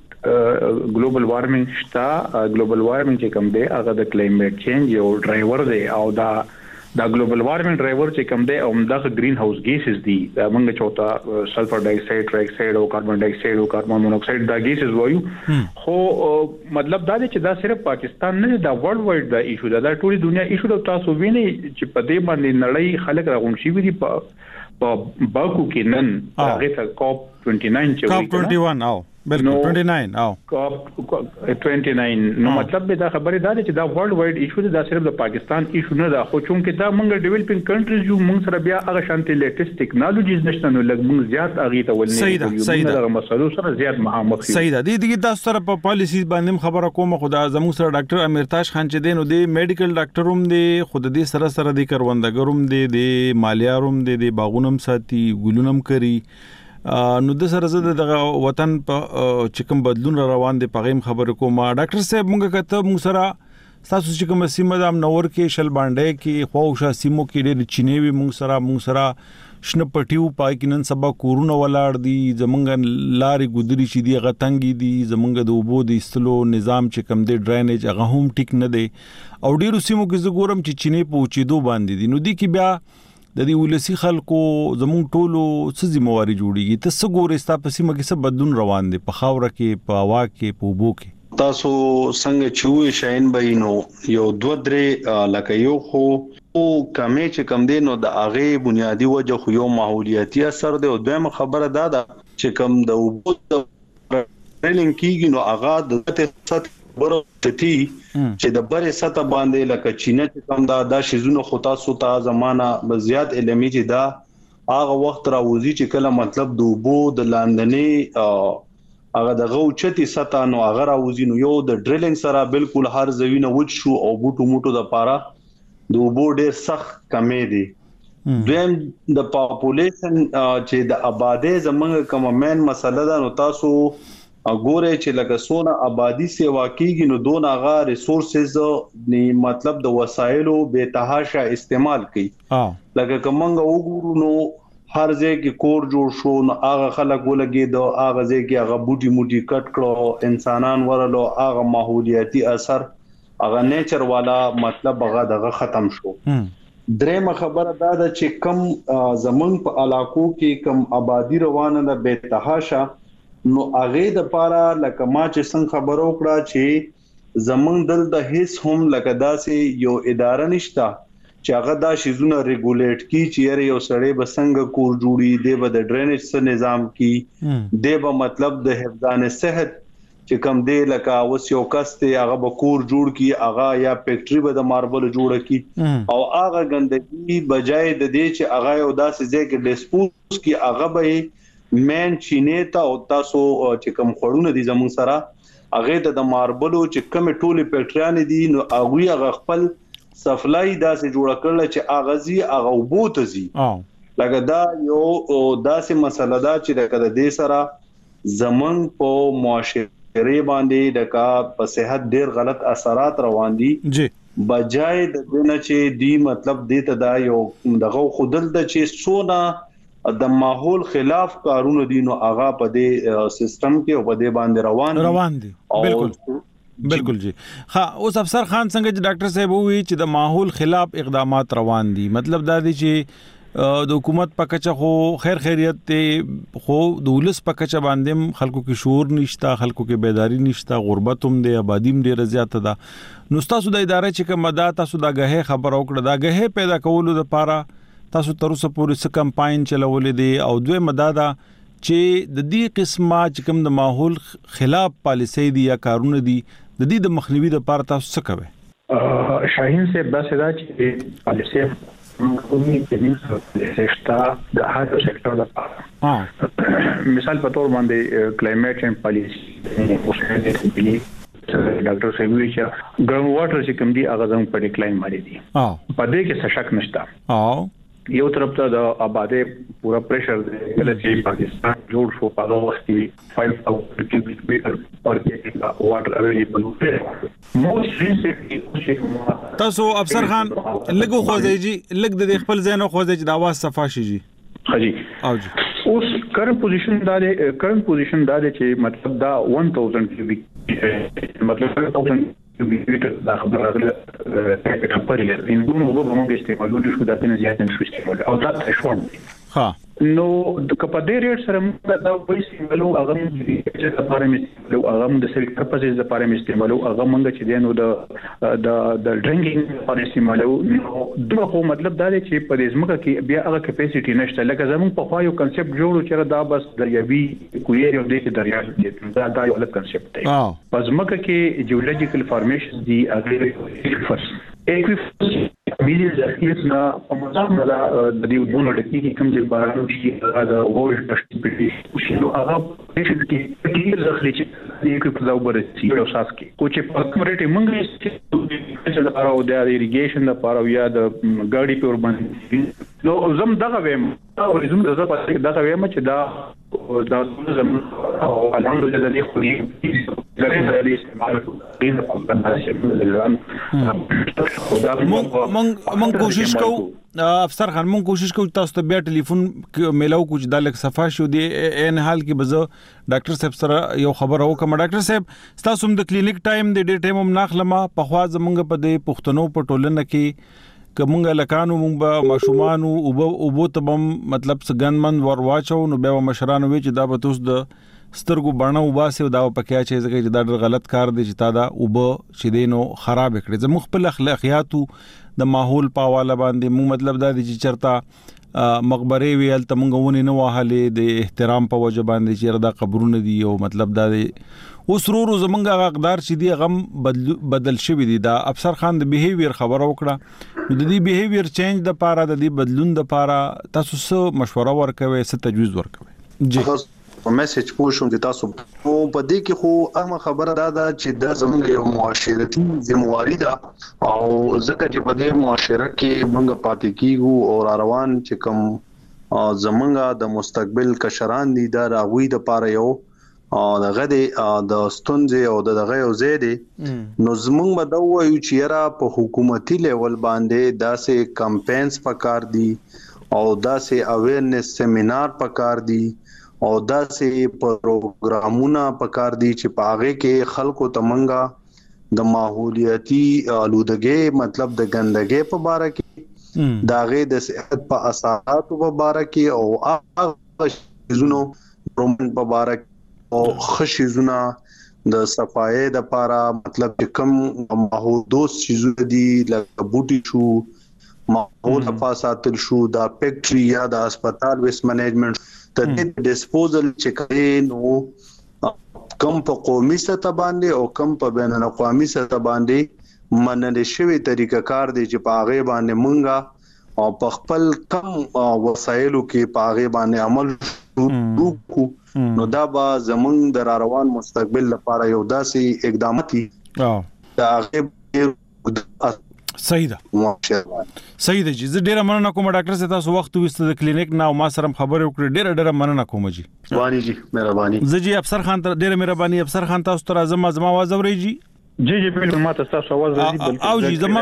وایډ ګلوبل وارمنګ شتا ګلوبل وارمنګ چې کوم دی هغه د کلایمټ چینج یو ډرایور دی او دا ګلوبل وارمنګ ډرایور چې کوم دی او دغه گرین هاوس ګیسز دي دا موږ چوتا سلفر ډای اکساید ټرای اکساید او کاربن ډای اکساید او کاربن مونوکساید دا ګیسز وایو خو مطلب دا دی چې دا صرف پاکستان نه دا ورلد وایډ دا ایشو دا ټولي دنیا ایشو د تاسو ویني چې په دې باندې نړۍ خلک راغون شي وي په باکو کې نن هغه ته کوپ 29 چې کوپ 21 او بالکل 29 او کوپ 29 نو مطلب دا خبره ده چې دا ورلد وایډ ایشو دا صرف د پاکستان ایشو نه ده خو چونکه دا موږ ډیولپینګ کنټریز یو موږ سره بیا هغه شانتي لیټیسټ ټیکنالوژیز نشته نو لږ موږ زیات اغه ته ولنه صحیح دا مسلو سره زیات مخامخ صحیح ده دغه تاسو سره په پالیسي باندې خبره کوم خدا زموږ سره ډاکټر امیرتاج خان چې دین او د میډیکل ډاکټر هم دی خود دې سره د کروندګروم دی د مالیاروم دی د باغونم ساتي ګلونم کوي نو د سره زده د وطن په چکم بدلون روان دي پغیم خبر کوم ډاکټر صاحب موږ کته موږ سره تاسو چې کوم سیمه د نور کې شل باندې کې خوښه سیمو کې ډېر چینوي موږ سره شنه پټیو پای کې نن سبا کورونه ولاړ دي زمونږ لارې ګودري چې دی غتنګي دي زمونږ د اوبو د استلو نظام چې کم دی ډرینیج هغه هم ټیک نه دی او ډېر سیمو کې زه ګورم چې چینه پوچېدو باندې دي نو دی کې بیا د دې ولسی خلکو زموږ ټولو څه ذمہواری جوړیږي ته څه ګورې ستا په سیمه کې څه بدلون روان دي په خاوره کې په هوا کې په اوبو کې تاسو څنګه چوي شاین بینو یو دوه درې لکه یو خو او کمې چې کم دي نو د اغه بنیادی وجه خو یو ماحولیاتي اثر دی او دویم خبره ده چې کم د اوبو ریلینګ کیږي نو اغه د ست برتي چې د بره سطح باندې لکه چینه چې کوم دا شیزونه خطا سوتا زمانہ زیات علمي چې دا هغه وخت راوځي چې کله مطلب د وبو د لاندنی هغه د غوچتي ستا نو هغه راوځي نو یو د ډریلینګ سره بالکل هر زوینه وچ شو او بوټو موټو د پاره د وبو ډېر سخت کمې دي دویم د پاپولیشن چې د آبادی زمونږ کوم مین مسله ده نو تاسو وګورئ چې لکه سونه آبادی سیوا کیږي نو دون هغه ریسورسز ني مطلب د وسایلو به تحاشا استعمال کوي لکه کومنګ وګورو نو هر ځای کې کور جوړ شو نو هغه خلک ولګي د هغه ځای کې هغه بوټي موټي کټ کړو انسانان ورلو هغه ماحولیاتي اثر هغه نیچر والا مطلب هغه ختم شو درېمه خبره دا ده چې کم زمون په علاقو کې کم آبادی روانه ده به تحاشا نو هغه د پاره لکه ما چې څنګه خبرو کړه چې زمون دل د هیڅ هم لکه داسې یو اداره نشته چې هغه دا شیزونه ریګولیټ کی چې یو سړی بسنګ کور جوړي دی به د ډرینیج سره نظام کی دی به مطلب د حفظان صحت چې کم دی لکه اوس یو کس ته هغه به کور جوړ کی هغه یا فیکټری به د ماربل جوړ کی او هغه ګندګي بجای د دې چې هغه یو داسې ځای کې ډیسپوز کی هغه به مین چینه ته او تاسو چې کم خړونه دي زمون سره هغه د ماربلو چې کم ټوله فیکټریان دي نو هغه خپل سفلای داسې جوړ کړل چې اغازي هغه وبوتزي لکه دا یو داسې مسله ده چې د دې سره زمون په معاشره باندې د په صحت ډیر غلط اثرات روان دي جی بجای د دې چې دی مطلب دې ته دا یو دغه خودل د چې سونه د ماحول خلاف کارونه دي نو هغه په دې سیستم کې او په دې باندې روان دي بالکل جی ها اوس افسر خان څنګه چې ډاکټر صاحب وی چې د ماحول خلاف اقدامات روان دي مطلب دا دی چې د حکومت په کچه خو خیریت ته خو د ولس په کچه باندې خلکو کې شعور نشتا خلکو کې بیداری نشتا غربت هم دی آبادیم ډیره زیاته ده نو تاسو د ادارې چې کوم مدد تاسو دا غه خبر او کړه دا غه پیدا کولو لپاره تاسو تر اوسه پورې څه کمپاین چلولې دي او دوی مدد چې د دې قسمه چې کوم د ماحول خلاف پالیسي دي یا کارونه دي د دې د مخنیوي لپاره تاسو څه کوئ شاهین صاحب دا څه دا چې پالیسي کومي په دې سیسټا د هر سېکټر لپاره مثال په تور باندې کلایمټ چینج پالیسي اوس دې ډاکټر صاحب وی چې ګراوند واټر چې کوم دي هغه زموږ په ډیکلاین باندې دي په دې کې څه شک نشته یو طرف ته د آبادی پورا پریشر دی چې پاکستان جوړ شو په هغه وخت کې 5000 کیوبیک میټر پر کې واټر اویلیبل و تاسو افسر خان لګو خوځي جی لګ د خپل ځای نه خوځي چې د اواز صفه شي جی خجی او جی اوس کرنٹ پوزیشن دا چې مطلب دا 1000 کیوبیک مطلب 1000 کیوبیک دا خبره راغله په لري ان دونه وګورم چې استعمالول شو دا نه زیات نشو استعمال او دا ښه ها نو د کپدې ریټ سره موږ دا پیسې ملو هغه چې لپاره مستعملو هغه د سیلف پرپسز لپاره مستعملو هغه موږ چې دینو د ډرینګینګ لپاره استعمالو دغه خو مطلب دا دی چې په دې ځمکه کې بیا هغه کیپاسټي نشته لکه زموږ په خوا یو کنسپټ جوړو چې دا بس دریابي کویر یو دی چې دریا دا یو الګ کنسپټ دی په ځمکه کې جیولوجیکل فارمیشن دی هغه فرست میلیز اسنا په مزام دا د دې ودونو د کې کوم چې بارانو چې دا ووش د شپې شنو هغه چې کلیر ځخلي چې دې کې په ځاو برسي او ساس کې کوم چې په کمرټي منګي چې د پاره او د اریګیشن لپاره یا د ګاډي په ور باندې نو زم دغه ویم او زم دغه په دغه ویم چې دا زم او الحمدلله د دې خو مونږ کوشش کوو افسر خان مونږ کوشش کوو تاسو ته بیا ټلیفون میلاو کوم د لک صفه شو دی ان حال کې بزو ډاکټر صاحب سره یو خبر او کوم ډاکټر صاحب تاسو د کلینیک ټایم د ډې ټایم هم ناخلمه په خوا زمونږ په د پښتنو په ټولنه کې کومه لکانو مونږ به ماشومان او بو ته مطلب سګنمن ور واچو نو به مشرانو وی چې دا به توس د سترګو بڼه وباسي او دا پکیا چې دا ډېر غلط کار دی چې تا دا وب چې دینو خراب کړي زموږ خپل اخلاقیاتو د ماحول په حواله باندې مو مطلب دا دی چې چرته مقبره ویل ته مونږ ونی نه واهلې د احترام په وجه باندې چې دا قبرونه دي او مطلب دا دی اوس ورو زمونږه اقدار چې دی غم بدل شوی دی دا افسر خان د بیهیویر خبر وکړه د دې بیهیویر چینج د پاره د دې بدلون د پاره تاسو څه مشوره ورکوي څه تجویز ورکوي جی میسج پوښوم چې تاسو په دې کې خو اهم خبره ده چې د زموږ یو معاشرتي ذمہواری ده او ځکه چې په دې معاشره کې موږ پاتې کیږو او روان چې کوم زمونږ د مستقبل کشران دي دا راوي د پاره یو دغه د ستونزې او دغه یو زیاده نو زمونږ به دا وایو چې را په حکومتي لیول باندې داسې کمپاینز پکار دي او داسې اویرنس سیمینار پکار دي او داسې پروګرامونه پکار دي چې پاغه کې خلکو تمنګا د ماحولیاتي آلودګي مطلب د ګندګي په اړه کې داغه د صحت په اثرات په اړه کې او هغه شیزونو پرومن په اړه او خشیزونه د صفایي د لپاره مطلب چې کم ماحول دوست شیزونه دي لکه بوټي شو ماحول حفاظت شو دا فیکټری یا د هسپتال ویس منیجمنت ته د ډیسپوزل چې کوي نو کم په قومي سطح باندې او کم په بین الاقوامي سطح باندې منل شوی طریقه کار دی چې پاغه باندې مونږه او په خپل کم وسایلو کې پاغه باندې عمل وکړو نو دا به زمونږ د روان مستقبل لپاره یو داسې اقدامات دي دا هغه صحیح ده چې زه ډیره مننه کوم ډاکټر صاحب تاسو وخت وست د کلینیک نه ما سره خبرې وکړې ډیره مننه کوم جی مهرباني زه جی افسر خان ته ډیره مهرباني افسر خان تاسو ته زما आवाज اوري جی جی بالکل ما تاسو आवाज راځي بلکې او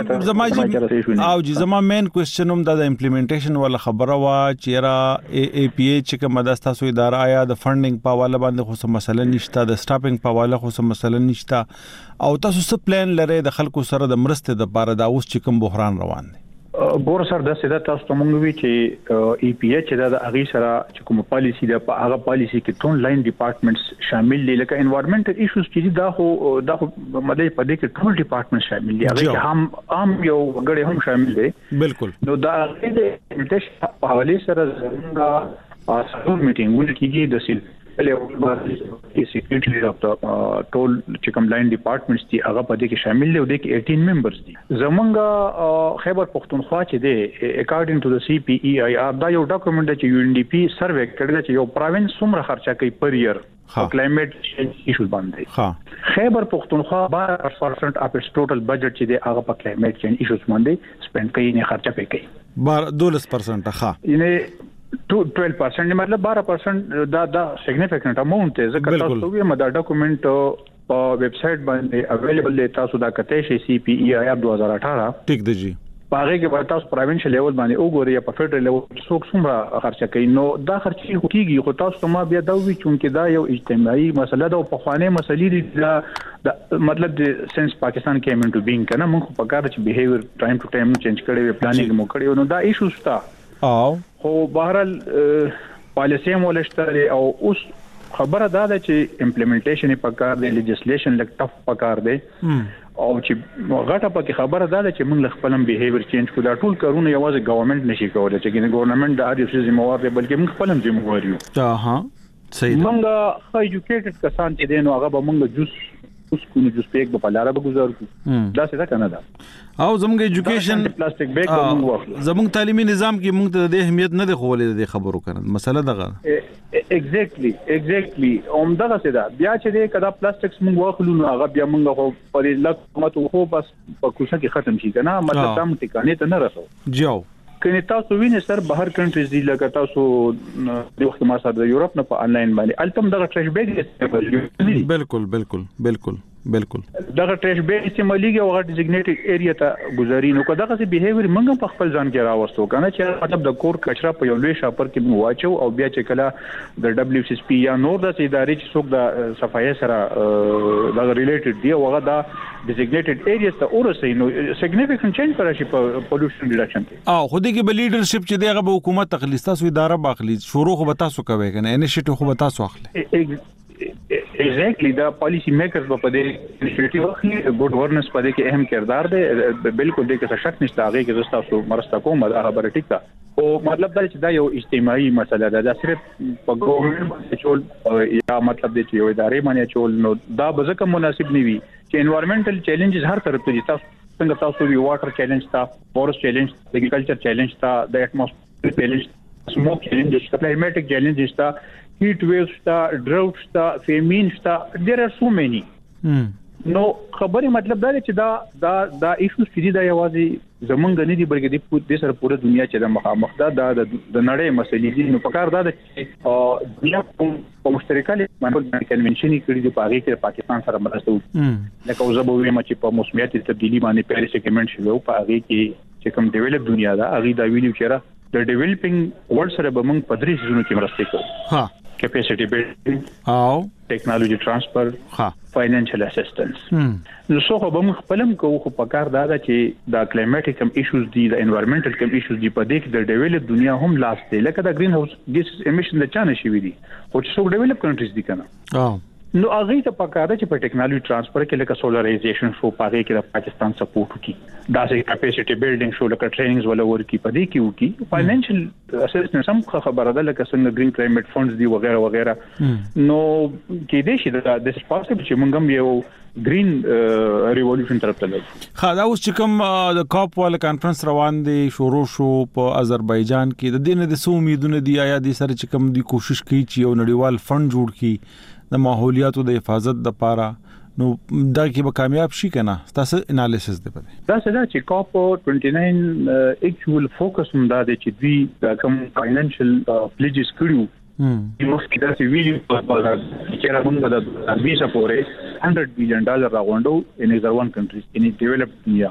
جی زما مین کوېسچن هم د امپلیمنټیشن ولا خبره وا چې را ای پی ایچ کوم د تاسو اداره آیا د فندینګ په حواله باندې خو څه مسله نشته د سټاپینګ په حواله خو څه مسله نشته او تاسو څه پلان لرئ د خلکو سره د مرسته د لپاره دا اوس چې کوم بحران روان دی ګور سر د سیده تاسو ته مونږ وی چې ای پی ایچ د اغي سره چې کوم پالیسی د هغه پالیسی کې ټول لاین ډپارټمنټس شامل دي لکه انوایرنمنټل ایشوز چې دا خو مدې په دې کې ټول ډپارټمنټ شامل دي هغه هم یو غړي هم شامل دي بالکل نو دا د امپلیمنټیشن په حواله سره زموږه اصل میټینګونه کیږي د سیل له سیکریټری اف ټول چې کوم لاین ډپارټمنټس دي هغه په دې کې شامل دي او د کې 18 ممبرز دي زمونږ خیبر پختونخوا چې دی اکارډینګ ټو د سی پی ای آی آر دا یو ډاکومنټ دی چې یو ان ډی پی سروې کړی چې یو پروینس څومره خرچه کوي پر ایئر کلایمټ چینج ایشوز باندې خیبر پختونخوا 12% اف اټس ټوټل بجټ چې دی هغه په کلایمټ چینج ایشوز باندې سپند کوي نه خرچه کوي 12% ښه یعنی 12% مطلب 12% دا سیګنیفیکنٹ اماونت دی ځکه تاسو وی مدا ډاکومنټ په ویب سټ باندې اویلیبل دی تاسو دا کته شي سی پی ای آی 2018 ټیک دی جی پاره کې ورته تاسو پروینشل لیول باندې وګورئ یا په فدرل لیول څومره خرچه کوي نو دا خرچي کیږي خو تاسو ما بیا دا وی چې دا یو اجتماعي مسله ده او په خوانه مسلې دي دا مطلب د سنس پاکستان کې امن ټو بینګ کنه موږ په کار چې بیهیویر ټایم ټو ټایم چینج کړي وي پلانینګ مو کړی نو دا ایشوز تا او خو بهرال پالیسی مولشتري او اوس خبره دا ده چې امپلیمنټیشن په کار دی لیجسلیشن لک ټف په کار دی او چې غټه پکې خبره ده چې موږ خپل بیهیویر چینج کو دا ټول کارونه یوازې گورنمنت نشي کولای چې ګورنمنت د هر یو ذمہ وار دی بلکې موږ خپل ذمہ وار یو ها صحیح موږ ایجوکیټډ کسان چې دین او هغه به موږ جوس اوس کو نه جوس پیک په لاره به گزار کو دا څه کنه دا او زموږ ایجوکیشن پلاستیک بیگ به موږ واخلو زموږ تعلیمي نظام کې موږ ته د اهمیت نه دی خولې د خبرو کړه مسله دغه ایگزیکټلی اومدغه څه دا بیا چې د کدا پلاستیکس موږ واخلو نو هغه بیا موږ خو په لکمت خو بس په کوڅه کې ختم شي کنه مطلب تام ټکانې ته نه رسو جاو کني تاسو وینئ سر بهر کنټریز دی لکه تاسو د وخت ما سره د یورپ نه په انلاین باندې التم دغه ټریش بیگ بالکل دغه ټریش بیگ استعماليږي او هغه ډیزیګنیټډ ایریا ته گزاري نو کدا غسي بیهیویر منګم په خپل ځان کې راوستو کنه چې مطلب د کور کچرا په یو لوی شاپر کې مو واچو او بیا چې کله د دبليو سی پی یا نور د ادارې چې څوک د صفایي سره د ریلیټډ دی او هغه د ډیزیګنیټډ ایریا ته ورسي نو سیګنیفیکنٹ چینج راشي په پولوشن ریډکشن کې خو دې کې لیډرشپ چې دغه به حکومت تخلیص تاسو اداره باخلی شروع خو به تاسو کوي کنه انیشیټیو خو به تاسو اخلي ایگزیکټلی دا پالیسی میکرز په دې انیشیټیو اخلي ګډ ورنس په دې کې اهم کردار دی بالکل دې کې شک نشته هغه کې تاسو مرسته کوم دا خبره ټیک ده او مطلب دا چې دا یو اجتماعي مسله ده دا صرف په ګورنمنت باندې چول یا مطلب دې چې یو ادارې باندې چول نو دا به ځکه مناسب نه وي چې انوایرنمنټل چیلنجز هر طرف ته تاسو څنګه تاسو وی واټر چیلنج تا فورست چیلنج اګریکلچر چیلنج تا د اټموسفیر چیلنج سموک چیلنج کلایمټک چیلنج تا heat waves شته, drought شته, famine شته, there are so many. نو خبرې مطلب دا دی چې دا ایشوز چې دا یوازې زمونږ نه دي بلکې د سره پوره دنیا چې د مخامخ ده د نړۍ مسلې دي. نو په کار دا ده چې دنیا په مشترکه باندې کنونشن کړي دي په هغه کې پاکستان سره مرسته وکړي. لکه اوس به ویل چې په موسمیاتي تبدیلی باندې پیریس اګریمنټ شوی په هغه کې چې کوم ډیولپ دنیا ده هغه دا ویلي چې د ډیولپینګ ورلد سره به موږ په درې ځینو کې مرسته کوو. capacity building او technology transfer financial assistance. نو څو خو به موږ خپلم کوو خو په کار دا ده چې دا climatic issues دي د environmental issues دي په دې کې د ډیولپ دنیا هم لاس دی لکه دا green house gas emission د چانه شي وي دي خو چې څو ډیولپ کنټریز دي کنه. نو هغه ته پکاره چې په ټیکنالوژي ترانسفر کې لکه سولرایزیشن شو پاره کې د پاکستان سپورټ وکي دا سه کیپاسټي بیلډینګ شو لکه ټریننګز ولا ورکی په دې کې وکي فاینانشل اسسټنس هم خبره ده لکه څنګه گرین کلایمټ فندز دی وغیرہ وغیرہ. نو کې دې شي دا د پاسبل چې موږ هم یو گرین ریولوشن طرف ته لاړو. خا دا اوس چې کوم د کاپ ول کانفرنس روان دي شروع شو په آذربایجان کې د دې نه د سو امیدونه دی آیا د سره چې کوم دی کوشش کوي چې یو نړیوال فند جوړ کړي د ماحولیاتو د حفاظت لپاره نو دا کې به کامیاب شي کنه تاسو انالیسس دی پته دا څه دا چې کاپ 29 اکچوال فوکس هم دا دی چې دوی کوم فاینانشل پلیجز کړیو موږ دا چې ویډیو په چې راغونډه د ویزا پورې $100 billion راغونډو ان ایزر وان کنټریز ان ډیولپډ دنیا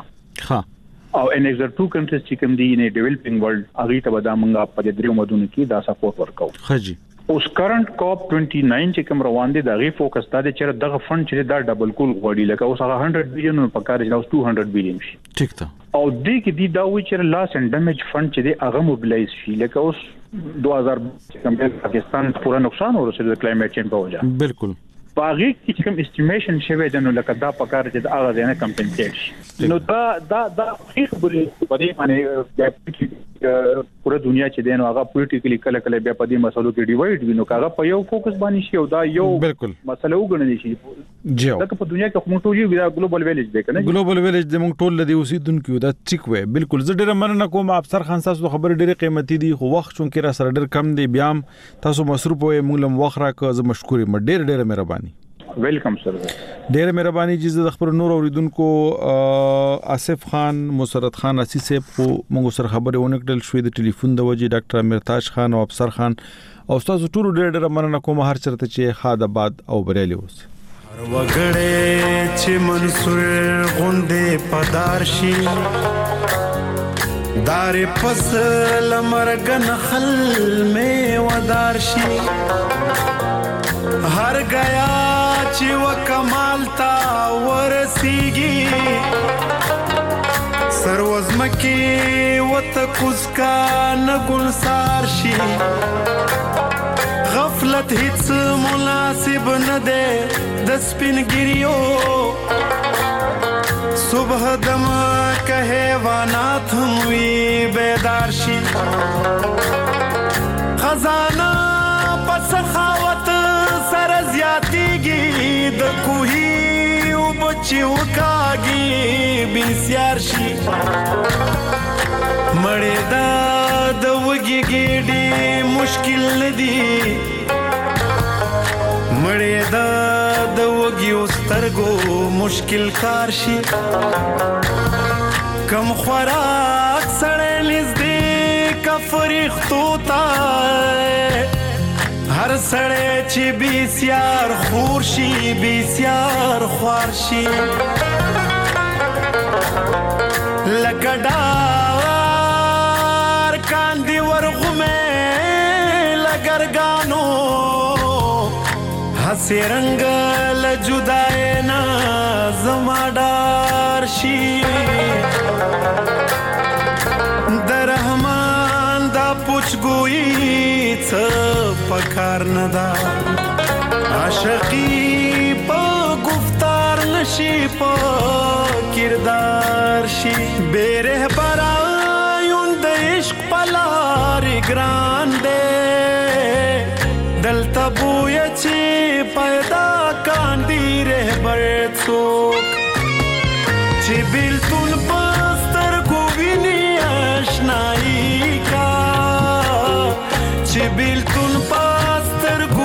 او ان ایزر ټو کنټریز چې کوم دی ان ډیولپینګ ورلد هغه ته به دا موږ په دې درو مدونو کې دا سپورټ ورکاو. خجی اوس کرنٹ کاپ 29 چې کوم روان دي دا غي فوکس دا چې دغه فند چې دا ډبل کول غوړي لکه اوس هغه 100 بلین په کار چې اوس 200 بلین شي. ٹھیک ده او دې کې دی دا وی چې لاس اند ډیمیج فند چې دی هغه موبلایز شي لکه اوس 2000 کوم پاکستان پورا نقصان ورسېد د کلایمټ چینج په وجه بالکل باغی چې کوم استیمیشن شوی د نو لکه دا په کار چې هغه ځنه کمپنسیټ شي. نو دا خبرې په دې باندې پوره دنیا چې دین هغه پولیټیکلی کله کله بیا په دې مسلو کې ډیوایډ وینو هغه په یو فوکس باندې شي او دا یو مسله وګڼل شي. لکه په دنیا کې موږ ټول یو ګلوبل ویلیج دی کنه ګلوبل ویلیج د موږ ټول لدی اوسیدونکو دا ټیک وي بالکل. زه ډیره مننه کوم افسر خان تاسو خبر ډیره قیمتي دي خو وخت چون کې را سره ډیر کم دی بیا تاسو مصروف وي موږ لم وخت راکړه زه مشکور یم ډیره مهرباني. ویلکم سر ډیره مهرباني چې د خبر نور اوریدونکو آصف خان مسرت خان اسی صاحب کو موږ سره خبرونه ونکړل شوې د ټلیفون د وجې ډاکټر امرتاج خان او افسر خان او تاسو ټول ډیره مننه کوم هر چرته چې خاد آباد او بریالي اوس. هر وګړې چې منصور غوندې پدار شي دار فصل مرګن خل می ودار شي هر گیا چې وکمال تا ورسیږي سروزمکی وتکوز کا نګلسار شي غفلت هیڅ مناسب نه ده د سپینګریو صبح دم که حیوانات هم وی بیدار شي خزانه په سخاوت سره زیاتیږي د کوهي او بچي وکاږي بسیار شي مړې د وګي ګډي مشکل ندي مړې د وګي سترګو مشکل کار شي کم خوراک سړې نږدې کفریختو تا هر سړی چې بسیار خور شي بسیار خوار شي لکه ډار کاندي ورغمې لګرګانو هسې رنګ له جدای نه زما ډار شي د رحمان دا پوچګویي څه پکار نه دا عاشقی په گفتار نشي په کردار شي بے رهبرایون د عشق پلار ګران دے دلته بوی چې پیدا کاندي رهبر څوک چې بیلتون پستر کو ویني آشنایی کا چې بیلتون پستر کو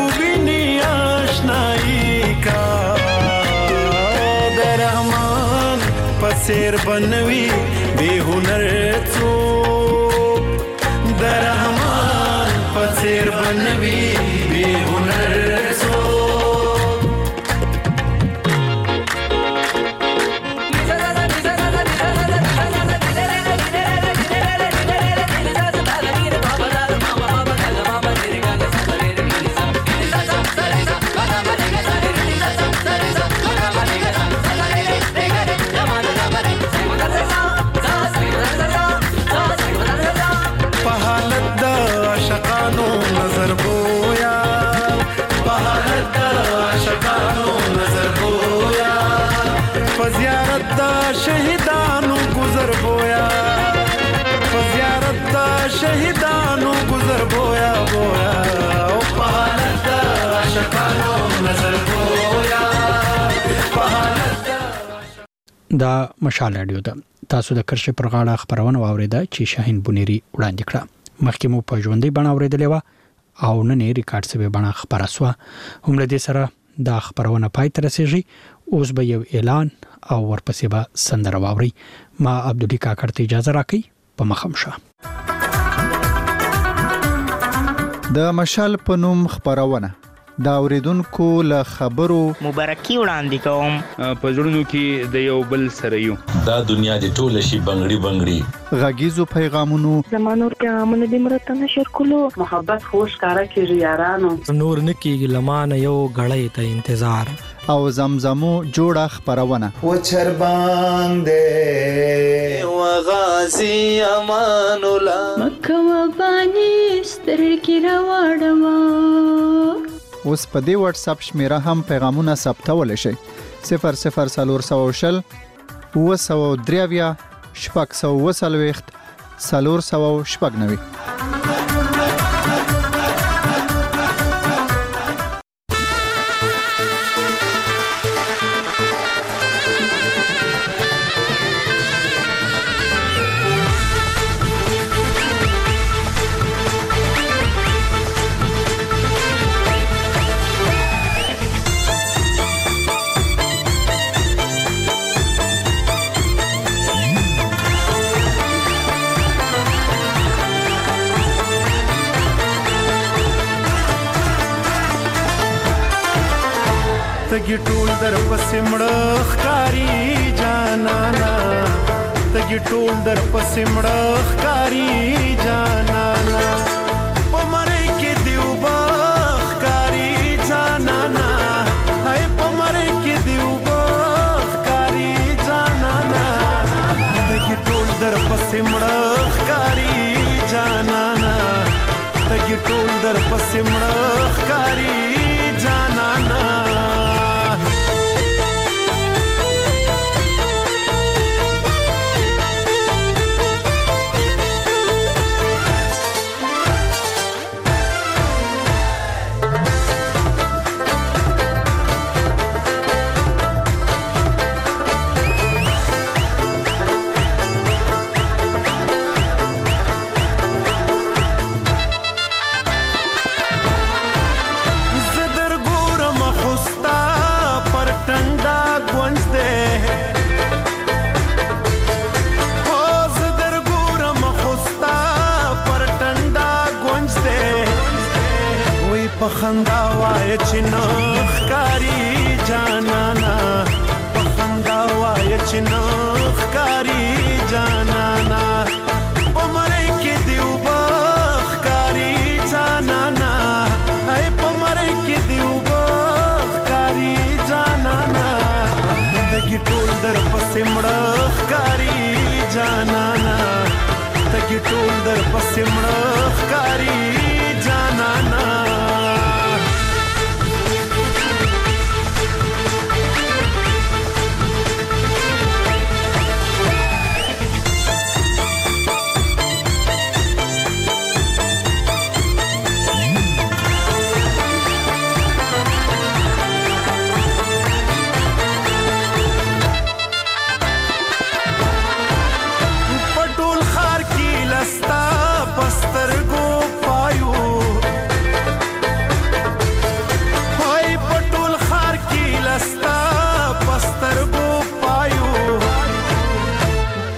پسیر بنوي بے هنر څوک د رحمان پسیر بنوي بے هنر څوک شهیدانو گذر بویا بویا او پهالت عاشقانو نظر بویا پهالت دا مشال رادیو ده. تاسو د کرښې پر غاړه خبرونه واوریده چې شاهین بونیری وړاندې کړه. مخکې مو په ژوندۍ بڼه اوریدلې و او نن یې ریکارډ شوی بڼه خبره سوه. هم له دې سره دا خبرونه پای ته رسیږي. اوس به یو اعلان او ورپسې به سندره واورئ. ما عبدالي کاکړ ته اجازه راکړئ. په مخم شه. د مشال په نوم خبرونه دا اوریدونکو له خبرو مبارکي وړاندې کوم. په ژوندونو کې د یو بل سره یو دا دنیا د ټول شي بنگړي بنگړي غږیزو پیغامونو زمانور پیغامونه د مرته نشر کولو محبت خوش کارا کیږي یارانو نور نکیږي لمانه یو غړې ته انتظار او زمزمو جوړه خبرونه و چربان دې و غازی امان الله مکه و بانی سترګې راوړما. اوس په دې واتس اپ شمیره هم پیغامونه ثبتول شي 00400 903 640 490. تګي ټول در پسې مړخ کاری جانانا تګي ټول در پسې مړخ کاری جانانا پمره کې دیو باخ کاری جانانا هاي پمره کې دیو باخ کاری جانانا تګي ټول در پسې مړخ کاری جانانا تګي ټول در پسې مړخ کاری جانانا. پخندا وای چې نخ کاری جانانا پخندا وای چې نخ کاری جانانا پمره کې دیو باخ کاری جانانا هاي پمره کې دیو باخ کاری جانانا دګي ټول در پسې مړخ کاری جانانا دګي ټول در پسې مړخ کاری جانانا. پټول خار کی لستا پسترګو پایو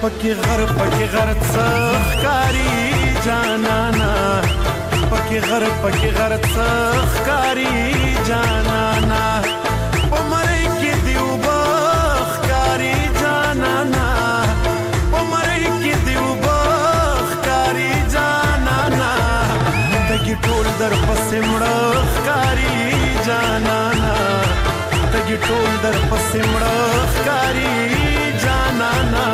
پکې غر څخکاری جانانا پکې غر څخکاری جانانا پمړی کې دیو بخکاری جانانا پمړی کې دیو بخکاری جانانا تګي ټول در پسې مړخکاری جانانا تګي ټول در پسې مړخکاری جانانا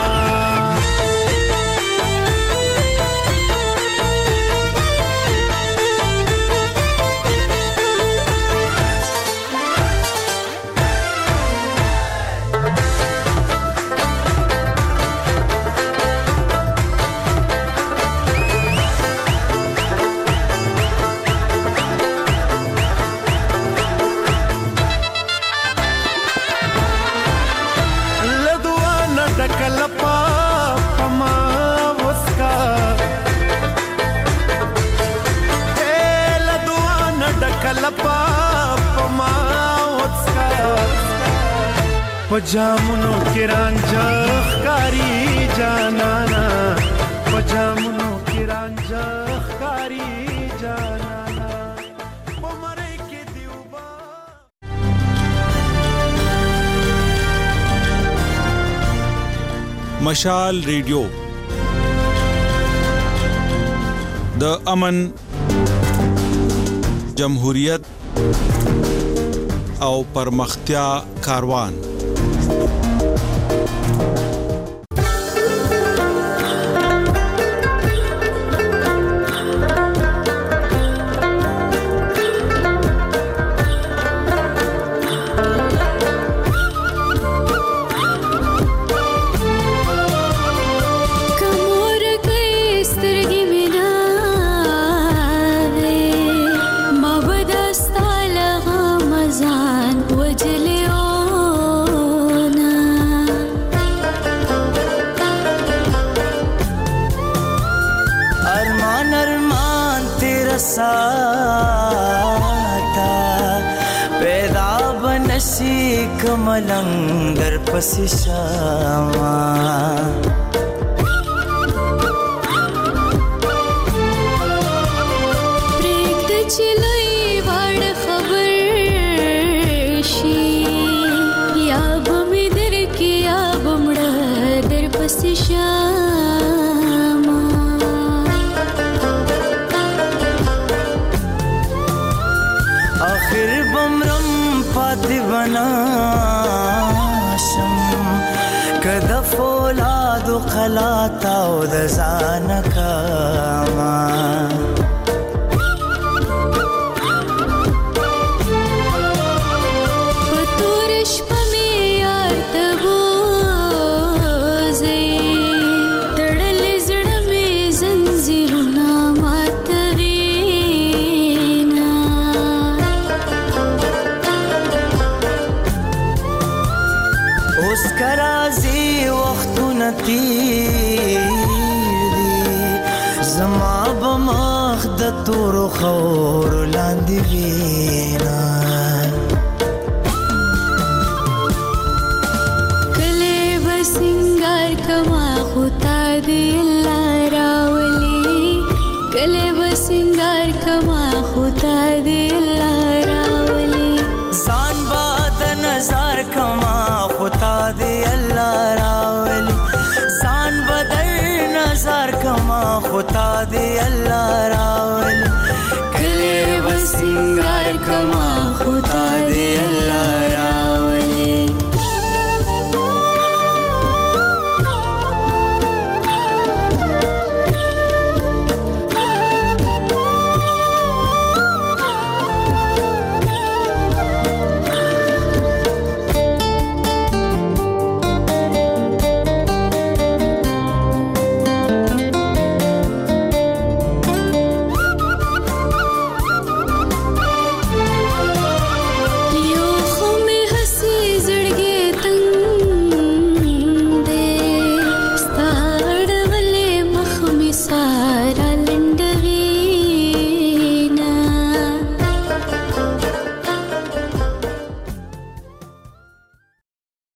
पजामुनो के रांझा कारी जानाना पजामुनो के रांझा कारी जानाना पमरे के दिउबा मशाल रेडियो द अमन जमहूरियत او پرمختیا کاروان कमलंग दर पसी शामा प्रेत चिलई वाड़ खबर शी या बमी दर के या बमड़ा दर पसी शामा आखिर बमरम पाती बना کده فولاد خلاتا او د ځان کما پتورش پمه یار تبوزه تړل زړه مې زنجیرونه ماتوینا اوس کرازي وختونه تیر دي زما بمخ د تور خور لاندې وینا کله بسنګار کما خدا دې الله راولي کله بسنګار کما خدا دې الله راولي ځان باد نظر کما خدا دې الله راولي ځان بدل نظر کما خدا دې الله راولي کله بسنګار کما خدا